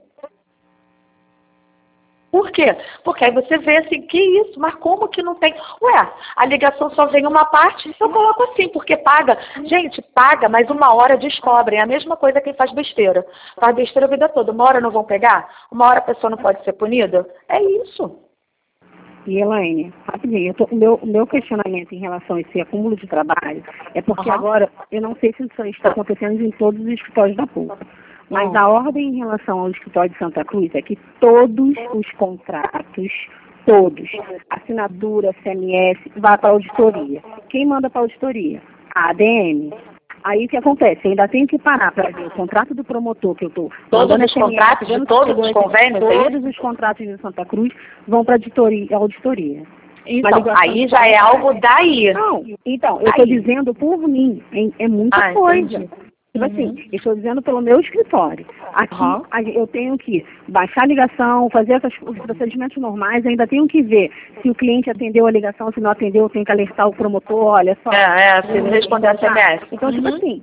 Por quê? Porque aí você vê assim, que isso? Mas como que não tem? Ué, a ligação só vem uma parte, eu coloco assim, porque paga. Gente, paga, mas uma hora descobrem. É a mesma coisa quem faz besteira. Faz besteira a vida toda. Uma hora não vão pegar? Uma hora a pessoa não pode ser punida? É isso. E Elaine, rapidinho, o meu questionamento em relação a esse acúmulo de trabalho é porque agora, eu não sei se isso está acontecendo em todos os escritórios da PUC, mas a ordem em relação ao escritório de Santa Cruz é que todos os contratos, todos, assinatura, CMS, vai para a auditoria. Quem manda para a auditoria? A ADM. Aí o que acontece? Eu ainda tenho que parar para ver o contrato do promotor que eu estou... Todos os contratos de todos os convênios? Todos os contratos de Santa Cruz vão para a auditoria. Então, aí já é algo daí. Não, então, eu estou dizendo por mim, é muita coisa. Entendi. Tipo assim, eu estou dizendo pelo meu escritório. Aqui eu tenho que baixar a ligação, fazer os procedimentos normais, ainda tenho que ver se o cliente atendeu a ligação, se não atendeu, eu tenho que alertar o promotor, olha só. Se não responder a SMS. Então, tipo assim,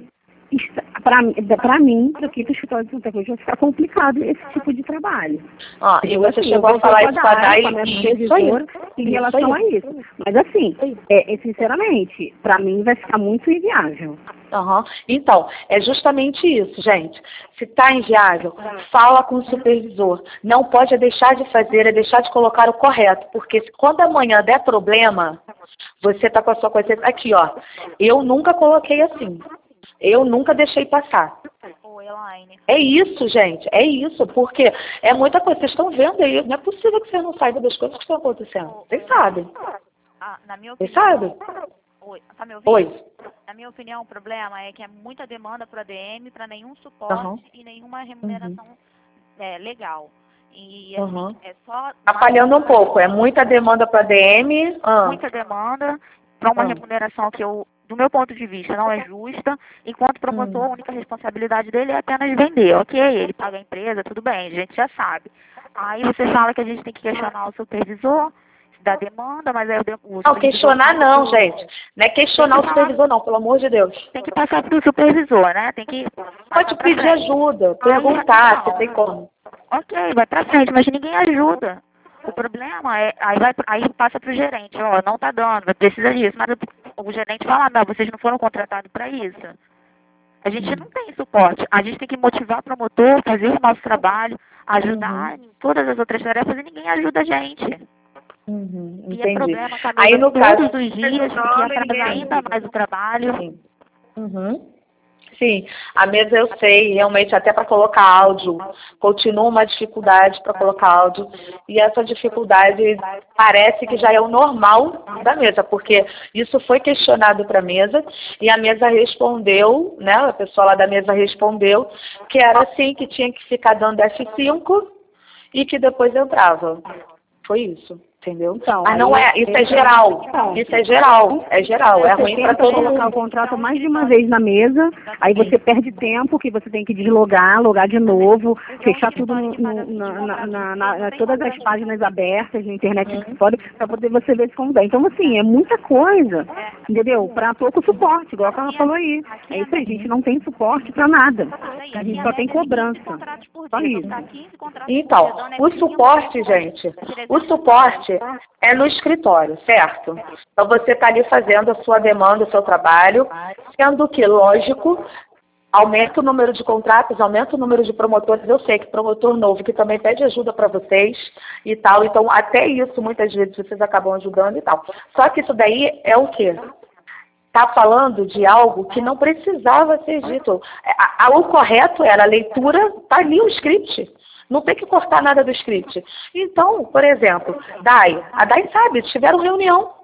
para mim, aqui do escritório de Santa Cruz, vai ficar complicado esse tipo de trabalho. E você chegou a falar isso com a Dai em relação a isso. Mas assim, sinceramente, para mim vai ficar muito inviável. Então, é justamente isso, gente. Se está inviável, fala com o supervisor. Não pode deixar de fazer, é deixar de colocar o correto. Porque quando amanhã der problema, você está com a sua coisa... Aqui, ó. Eu nunca coloquei assim. Eu nunca deixei passar. É isso, gente. É isso. Porque é muita coisa. Vocês estão vendo aí. Não é possível que vocês não saibam das coisas que estão acontecendo. Vocês sabem. Na minha opinião... Vocês sabem? Oi, tá me ouvindo? Oi. Na minha opinião, o problema é que é muita demanda para ADM, para nenhum suporte e nenhuma remuneração legal. E assim, é só... Tá falhando um pouco. É muita demanda para ADM. Muita demanda para uma remuneração que do meu ponto de vista, não é justa. Enquanto promotor, a única responsabilidade dele é apenas vender. Ok, ele paga a empresa, tudo bem, a gente já sabe. Aí você fala que a gente tem que questionar o supervisor da demanda, mas aí não, questionar não, gente. Não é questionar o supervisor não, pelo amor de Deus. Tem que passar para o supervisor, né? Tem que... Pode pedir ajuda, perguntar se tem como. Ok, vai para frente, mas ninguém ajuda. O problema é, aí passa para o gerente, não tá dando, precisa disso, mas o gerente fala, não, vocês não foram contratados para isso. A gente não tem suporte, a gente tem que motivar o promotor, fazer o nosso trabalho, ajudar em todas as outras tarefas e ninguém ajuda a gente. E é problema aí no caso todos os dias, porque atrasa ainda mais o trabalho. Sim, a mesa eu sei, realmente até para colocar áudio, continua uma dificuldade para colocar áudio, e essa dificuldade parece que já é o normal da mesa, porque isso foi questionado para a mesa, e a mesa respondeu, né, a pessoa lá da mesa respondeu, que era assim, que tinha que ficar dando F5 e que depois entrava. Foi isso. Entendeu? Então, mas não é, isso é geral. Isso é geral. É geral. É ruim para todo mundo. Colocar o contrato mais de uma vez na mesa, aí você perde tempo, que você tem que deslogar, logar de novo, fechar tudo todas as páginas abertas na internet para poder você ver se como dá. Então, assim, é muita coisa, entendeu? Para pouco suporte, igual a Carla falou aí. É isso aí, a gente não tem suporte para nada. A gente só tem cobrança. Só isso. Então, o suporte, gente, o suporte é no escritório, certo? Então você está ali fazendo a sua demanda, o seu trabalho, sendo que, lógico, aumenta o número de contratos, aumenta o número de promotores. Eu sei que promotor novo que também pede ajuda para vocês e tal, então até isso muitas vezes vocês acabam ajudando e tal. Só que isso daí é o quê? Está falando de algo que não precisava ser dito. O correto era a leitura, está ali o script. Não tem que cortar nada do script. Então, por exemplo, a Dai sabe, tiveram reunião.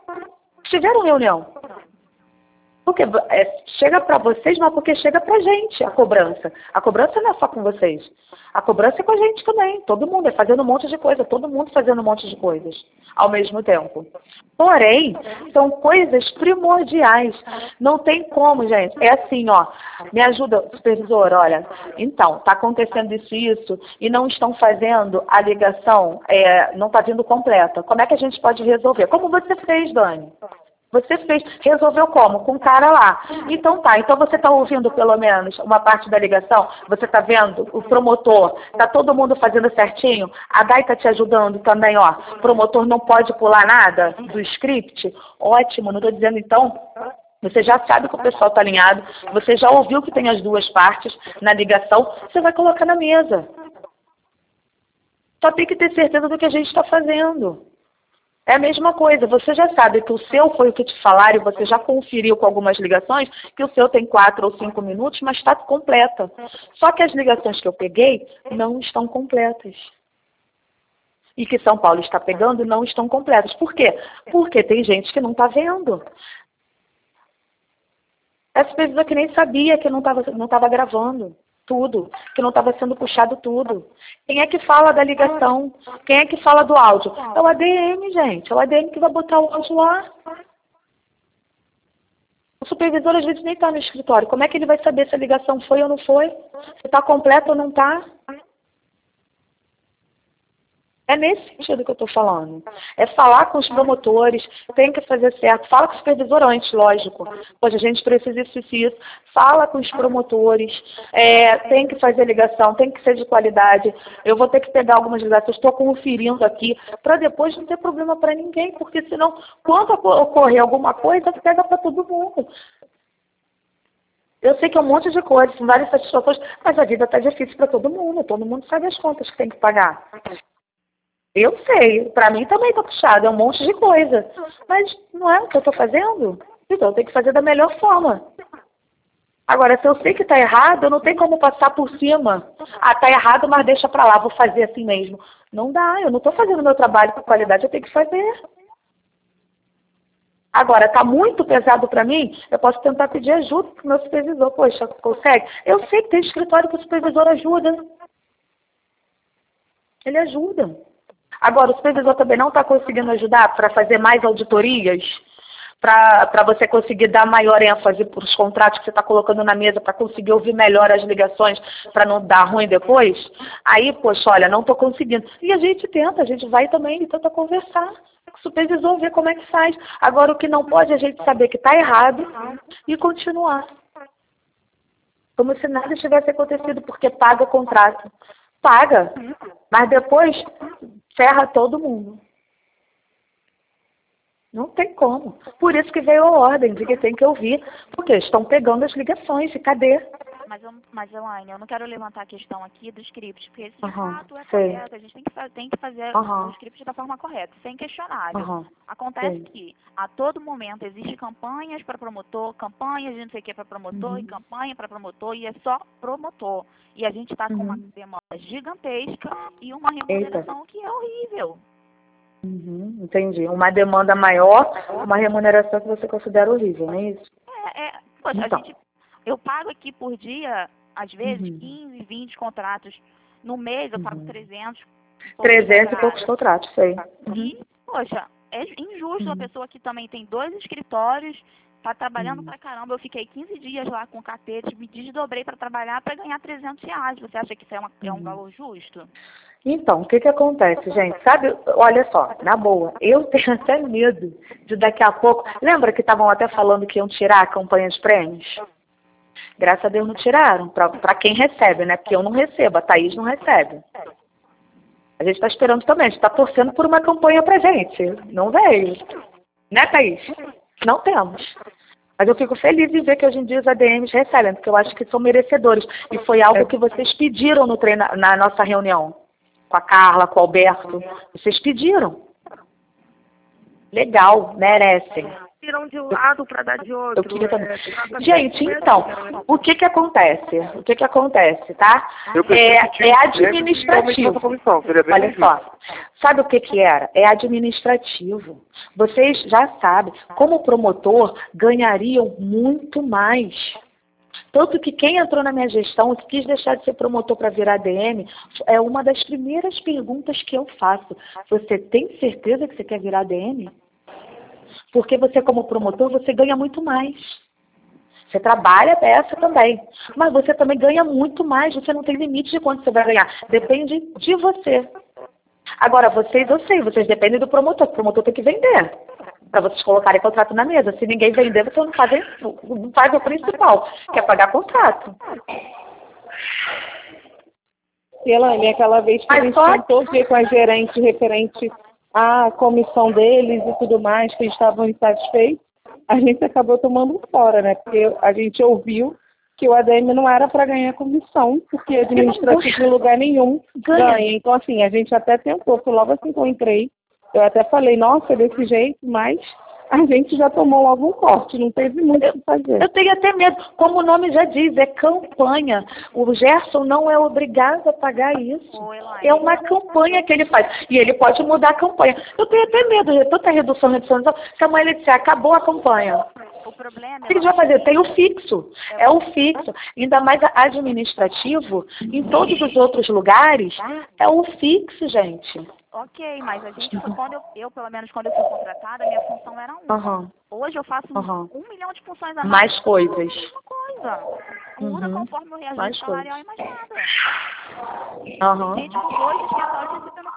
Porque chega para vocês, mas porque chega para a gente a cobrança. A cobrança não é só com vocês. A cobrança é com a gente também. Todo mundo é fazendo um monte de coisa. Todo mundo fazendo um monte de coisas ao mesmo tempo. Porém, são coisas primordiais. Não tem como, gente. É assim, me ajuda, supervisor, olha, então, está acontecendo isso, e não estão fazendo a ligação, não está vindo completa. Como é que a gente pode resolver? Como você fez, Dani? Você resolveu como? Com o cara lá. Então tá, então você está ouvindo pelo menos uma parte da ligação, você está vendo o promotor, está todo mundo fazendo certinho, a Dai está te ajudando também, o promotor não pode pular nada do script, ótimo, não estou dizendo então, você já sabe que o pessoal está alinhado, você já ouviu que tem as duas partes na ligação, você vai colocar na mesa. Só tem que ter certeza do que a gente está fazendo. É a mesma coisa, você já sabe que o seu foi o que te falaram e você já conferiu com algumas ligações que o seu tem 4 ou 5 minutos, mas está completa. Só que as ligações que eu peguei não estão completas. E que São Paulo está pegando não estão completas. Por quê? Porque tem gente que não está vendo. Essa pessoa que nem sabia que não estava gravando tudo, que não estava sendo puxado tudo. Quem é que fala da ligação? Quem é que fala do áudio? É o ADM, gente. É o ADM que vai botar o áudio lá. O supervisor às vezes nem está no escritório. Como é que ele vai saber se a ligação foi ou não foi? Se está completa ou não está? É nesse sentido que eu estou falando. É falar com os promotores, tem que fazer certo. Fala com o supervisor antes, lógico. Pois a gente precisa isso. Fala com os promotores, tem que fazer ligação, tem que ser de qualidade. Eu vou ter que pegar algumas ligações, estou conferindo aqui, para depois não ter problema para ninguém, porque senão, quando ocorrer alguma coisa, pega para todo mundo. Eu sei que é um monte de coisas, são várias satisfações, mas a vida está difícil para todo mundo sabe as contas que tem que pagar. Eu sei, para mim também está puxado, é um monte de coisa. Mas não é o que eu estou fazendo? Então eu tenho que fazer da melhor forma. Agora, se eu sei que está errado, eu não tenho como passar por cima. Ah, está errado, mas deixa para lá, vou fazer assim mesmo. Não dá, eu não estou fazendo meu trabalho com qualidade, eu tenho que fazer. Agora, está muito pesado para mim, eu posso tentar pedir ajuda para o meu supervisor. Poxa, consegue? Eu sei que tem escritório que o supervisor ajuda. Ele ajuda. Agora, o supervisor também não está conseguindo ajudar para fazer mais auditorias, para você conseguir dar maior ênfase para os contratos que você está colocando na mesa, para conseguir ouvir melhor as ligações, para não dar ruim depois. Aí, poxa, olha, não estou conseguindo. E a gente vai também e tenta conversar. O supervisor vê como é que faz. Agora, o que não pode é a gente saber que está errado e continuar. Como se nada tivesse acontecido, porque paga o contrato. Paga, mas depois ferra todo mundo. Não tem como. Por isso que veio a ordem de que tem que ouvir, porque estão pegando as ligações e cadê? Mas Elaine, eu não quero levantar a questão aqui do script, porque esse fato é correto. A gente tem que fazer o script da forma correta, sem questionário. Acontece que a todo momento existem campanhas para promotor, campanhas de não sei o que para promotor, e campanha para promotor, e é só promotor. E a gente está com uma demanda gigantesca e uma remuneração que é horrível. Entendi. Uma demanda maior, uma remuneração que você considera horrível, não é isso? Poxa, então. Eu pago aqui por dia, às vezes, 15, 20 contratos. No mês eu pago 300. 300 e poucos contratos, sei. E, poxa, é injusto. A pessoa que também tem 2 escritórios, tá trabalhando pra caramba. Eu fiquei 15 dias lá com o catete, me desdobrei para trabalhar para ganhar R$300. Você acha que isso é um valor justo? Então, o que acontece, gente? Sabe, olha só, na boa, eu tenho até medo de daqui a pouco... Lembra que estavam até falando que iam tirar a campanha de prêmios? Graças a Deus não tiraram, para quem recebe, né? Porque eu não recebo, a Thaís não recebe. A gente está esperando também, a gente está torcendo por uma campanha pra gente. Não veio. Né, Thaís? Não temos. Mas eu fico feliz de ver que hoje em dia os ADMs recebem, porque eu acho que são merecedores. E foi algo que vocês pediram no na nossa reunião. Com a Carla, com o Alberto. Vocês pediram. Legal, merecem. Tiram de um lado para dar de outro. Eu queria também. Gente, então, o que acontece? O que acontece, tá? É administrativo. Olha só. Sabe o que era? É administrativo. Vocês já sabem, como promotor, ganhariam muito mais. Tanto que quem entrou na minha gestão, quis deixar de ser promotor para virar ADM, é uma das primeiras perguntas que eu faço. Você tem certeza que você quer virar ADM? Porque você, como promotor, você ganha muito mais. Você trabalha dessa também. Mas você também ganha muito mais. Você não tem limite de quanto você vai ganhar. Depende de você. Agora, vocês, eu sei, vocês dependem do promotor. O promotor tem que vender. Para vocês colocarem contrato na mesa. Se ninguém vender, você não faz o principal, que é pagar contrato. Elaine, aquela vez que a gente tentou ver com a gerente referente à comissão deles e tudo mais, que eles estavam insatisfeitos, a gente acabou tomando fora, né? Porque a gente ouviu que o ADM não era para ganhar comissão, porque administrativo em lugar nenhum ganha. Então, assim, a gente até tentou, foi logo assim que eu entrei, Eu até falei, nossa, desse jeito, mas a gente já tomou logo um corte, não teve muito o que fazer. Eu tenho até medo, como o nome já diz, é campanha. O Gerson não é obrigado a pagar isso. É uma campanha que ele faz. E ele pode mudar a campanha. Eu tenho até medo de tanta redução, se amanhã ele disser, acabou a campanha. O problema O que a gente vai fazer? Tem o fixo. É o fixo. Ainda mais administrativo, em todos os outros lugares, é o fixo, gente. Ok, mas a gente, quando eu, pelo menos quando eu fui contratada, minha função era uma. Hoje eu faço 1 milhão de funções a mais coisas. Uma coisa. Muda conforme o reajuste salarial e mais nada. Gente, com 2 escritórios recebendo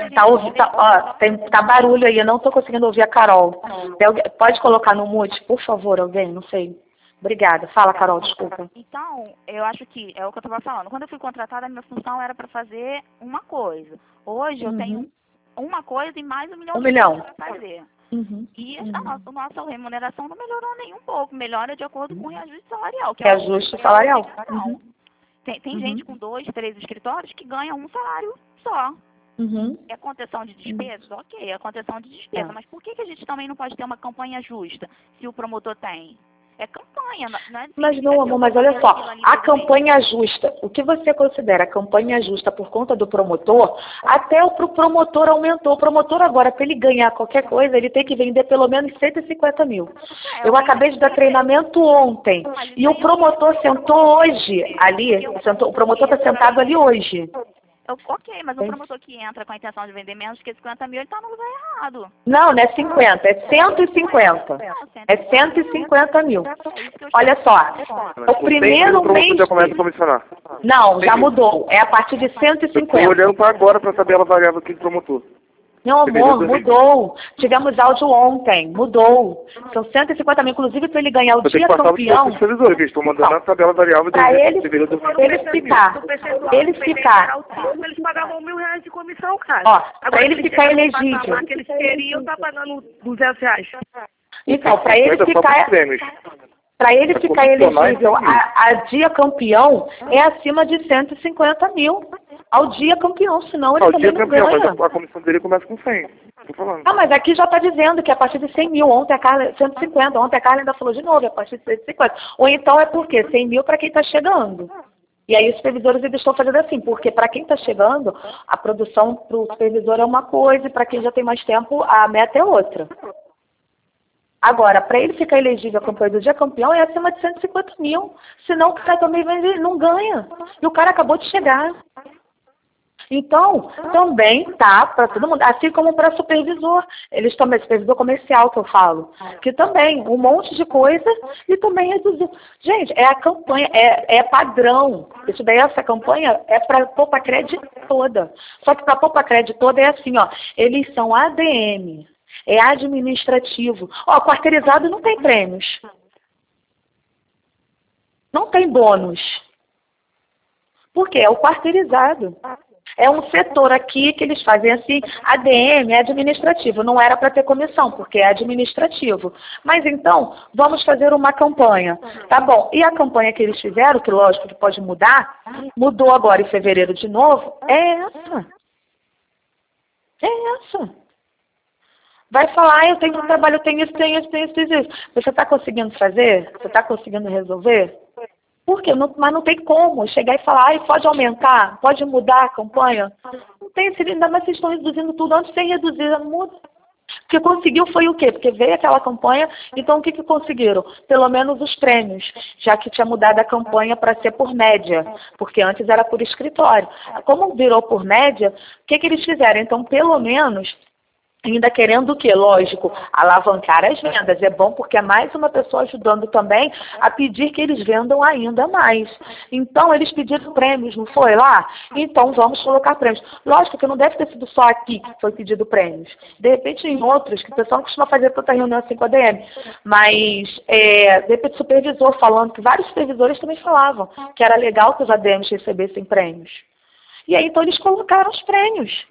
por mês. Tá barulho aí, eu não estou conseguindo ouvir a Carol. Pode colocar no mute, por favor, alguém? Não sei. Obrigada. Fala, Carol, desculpa. Então, eu acho que é o que eu estava falando. Quando eu fui contratada, a minha função era para fazer uma coisa. Hoje eu tenho uma coisa e mais 1 milhão de coisas para fazer. E a nossa remuneração não melhorou nem um pouco. Melhora de acordo com o reajuste salarial. Que é ajuste salarial. Tem gente com 2, 3 escritórios que ganha um salário só. É contenção de despesas? Ok, é contenção de despesa. Mas por que a gente também não pode ter uma campanha justa se o promotor tem? É campanha, não é? Mas não, amor, mas olha só, a campanha justa, o que você considera campanha justa por conta do promotor, até o promotor aumentou. O promotor agora, para ele ganhar qualquer coisa, ele tem que vender pelo menos 150 mil. Eu acabei de dar treinamento ontem, e o promotor sentou hoje ali, o promotor está sentado ali hoje. Ok, mas o promotor que entra com a intenção de vender menos que 50 mil, ele está no lugar errado. Não é 50, é 150. É 150 mil. Olha só, o primeiro mês... já começa a comissionar. Não, já mudou. É a partir de 150. Eu estou olhando para agora para saber a variável aqui do promotor. Meu amor, mudou. Tivemos áudio ontem, mudou. São 150 mil, inclusive para ele ganhar o dia campeão. Estou mandando a tabela variável para ele ficar. Eles pagavam R$1.000 de comissão, cara. Ó, para ele ficar elegível. Que eles queriam, tá pagando R$200. Então, para ele ficar... Para ele ficar elegível a dia campeão, é acima de 150 mil ao dia campeão, senão ele também não ganha. Mas a comissão dele começa com 100. Tô falando. Ah, mas aqui já está dizendo que é a partir de 100 mil. Ontem a Carla, 150. Ontem a Carla ainda falou de novo, é a partir de 150. Ou então é por quê? 100 mil para quem está chegando. E aí os supervisores eles estão fazendo assim, porque para quem está chegando, a produção para o supervisor é uma coisa, e para quem já tem mais tempo, a meta é outra. Agora, para ele ficar elegível a campanha do dia campeão, é acima de 150 mil. Senão o cara também não ganha. E o cara acabou de chegar. Então, também tá para todo mundo, assim como para supervisor. Eles também, supervisor comercial que eu falo, que também, um monte de coisa e também reduziu. Gente, é a campanha, é padrão. Isso daí, essa campanha é para a Poupa-Cred toda. Só que para a Poupa-Cred toda é assim, ó, eles são ADM. É administrativo. Ó, quarteirizado não tem prêmios. Não tem bônus. Por quê? É o quarteirizado. É um setor aqui que eles fazem assim, ADM é administrativo, não era para ter comissão, porque é administrativo. Mas então, vamos fazer uma campanha. Tá bom, e a campanha que eles fizeram, que lógico que pode mudar, mudou agora em fevereiro de novo, é essa. É essa. Vai falar, eu tenho um trabalho, eu tenho isso. Você está conseguindo fazer? Você está conseguindo resolver? Por quê? Mas não tem como chegar e falar, pode aumentar, pode mudar a campanha. Não tem, ainda mais vocês estão reduzindo tudo, antes sem reduzir, não muda. O que conseguiu foi o quê? Porque veio aquela campanha, então o que conseguiram? Pelo menos os prêmios, já que tinha mudado a campanha para ser por média, porque antes era por escritório. Como virou por média, o que eles fizeram? Então, pelo menos... Ainda querendo o quê? Lógico, alavancar as vendas. É bom porque é mais uma pessoa ajudando também a pedir que eles vendam ainda mais. Então, eles pediram prêmios, não foi lá? Então, vamos colocar prêmios. Lógico que não deve ter sido só aqui que foi pedido prêmios. De repente, em outros, que o pessoal não costuma fazer tanta reunião assim com a ADM. Mas, de repente, supervisor falando, que vários supervisores também falavam que era legal que os ADMs recebessem prêmios. E aí, então, eles colocaram os prêmios.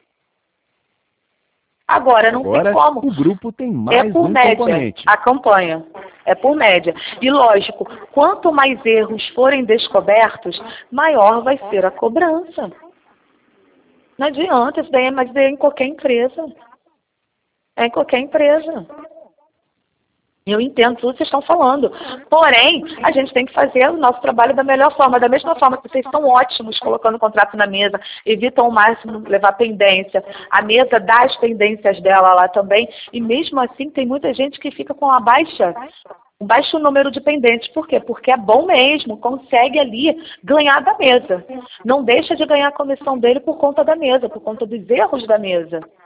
Agora, não tem como. O grupo tem mais um componente. A campanha. É por média. E lógico, quanto mais erros forem descobertos, maior vai ser a cobrança. Não adianta, isso daí é mais em qualquer empresa. É em qualquer empresa. Eu entendo tudo que vocês estão falando. Porém, a gente tem que fazer o nosso trabalho da melhor forma. Da mesma forma que vocês são ótimos colocando o contrato na mesa, evitam ao máximo levar pendência. A mesa dá as pendências dela lá também. E mesmo assim, tem muita gente que fica com um baixo número de pendentes. Por quê? Porque é bom mesmo, consegue ali ganhar da mesa. Não deixa de ganhar a comissão dele por conta da mesa, por conta dos erros da mesa.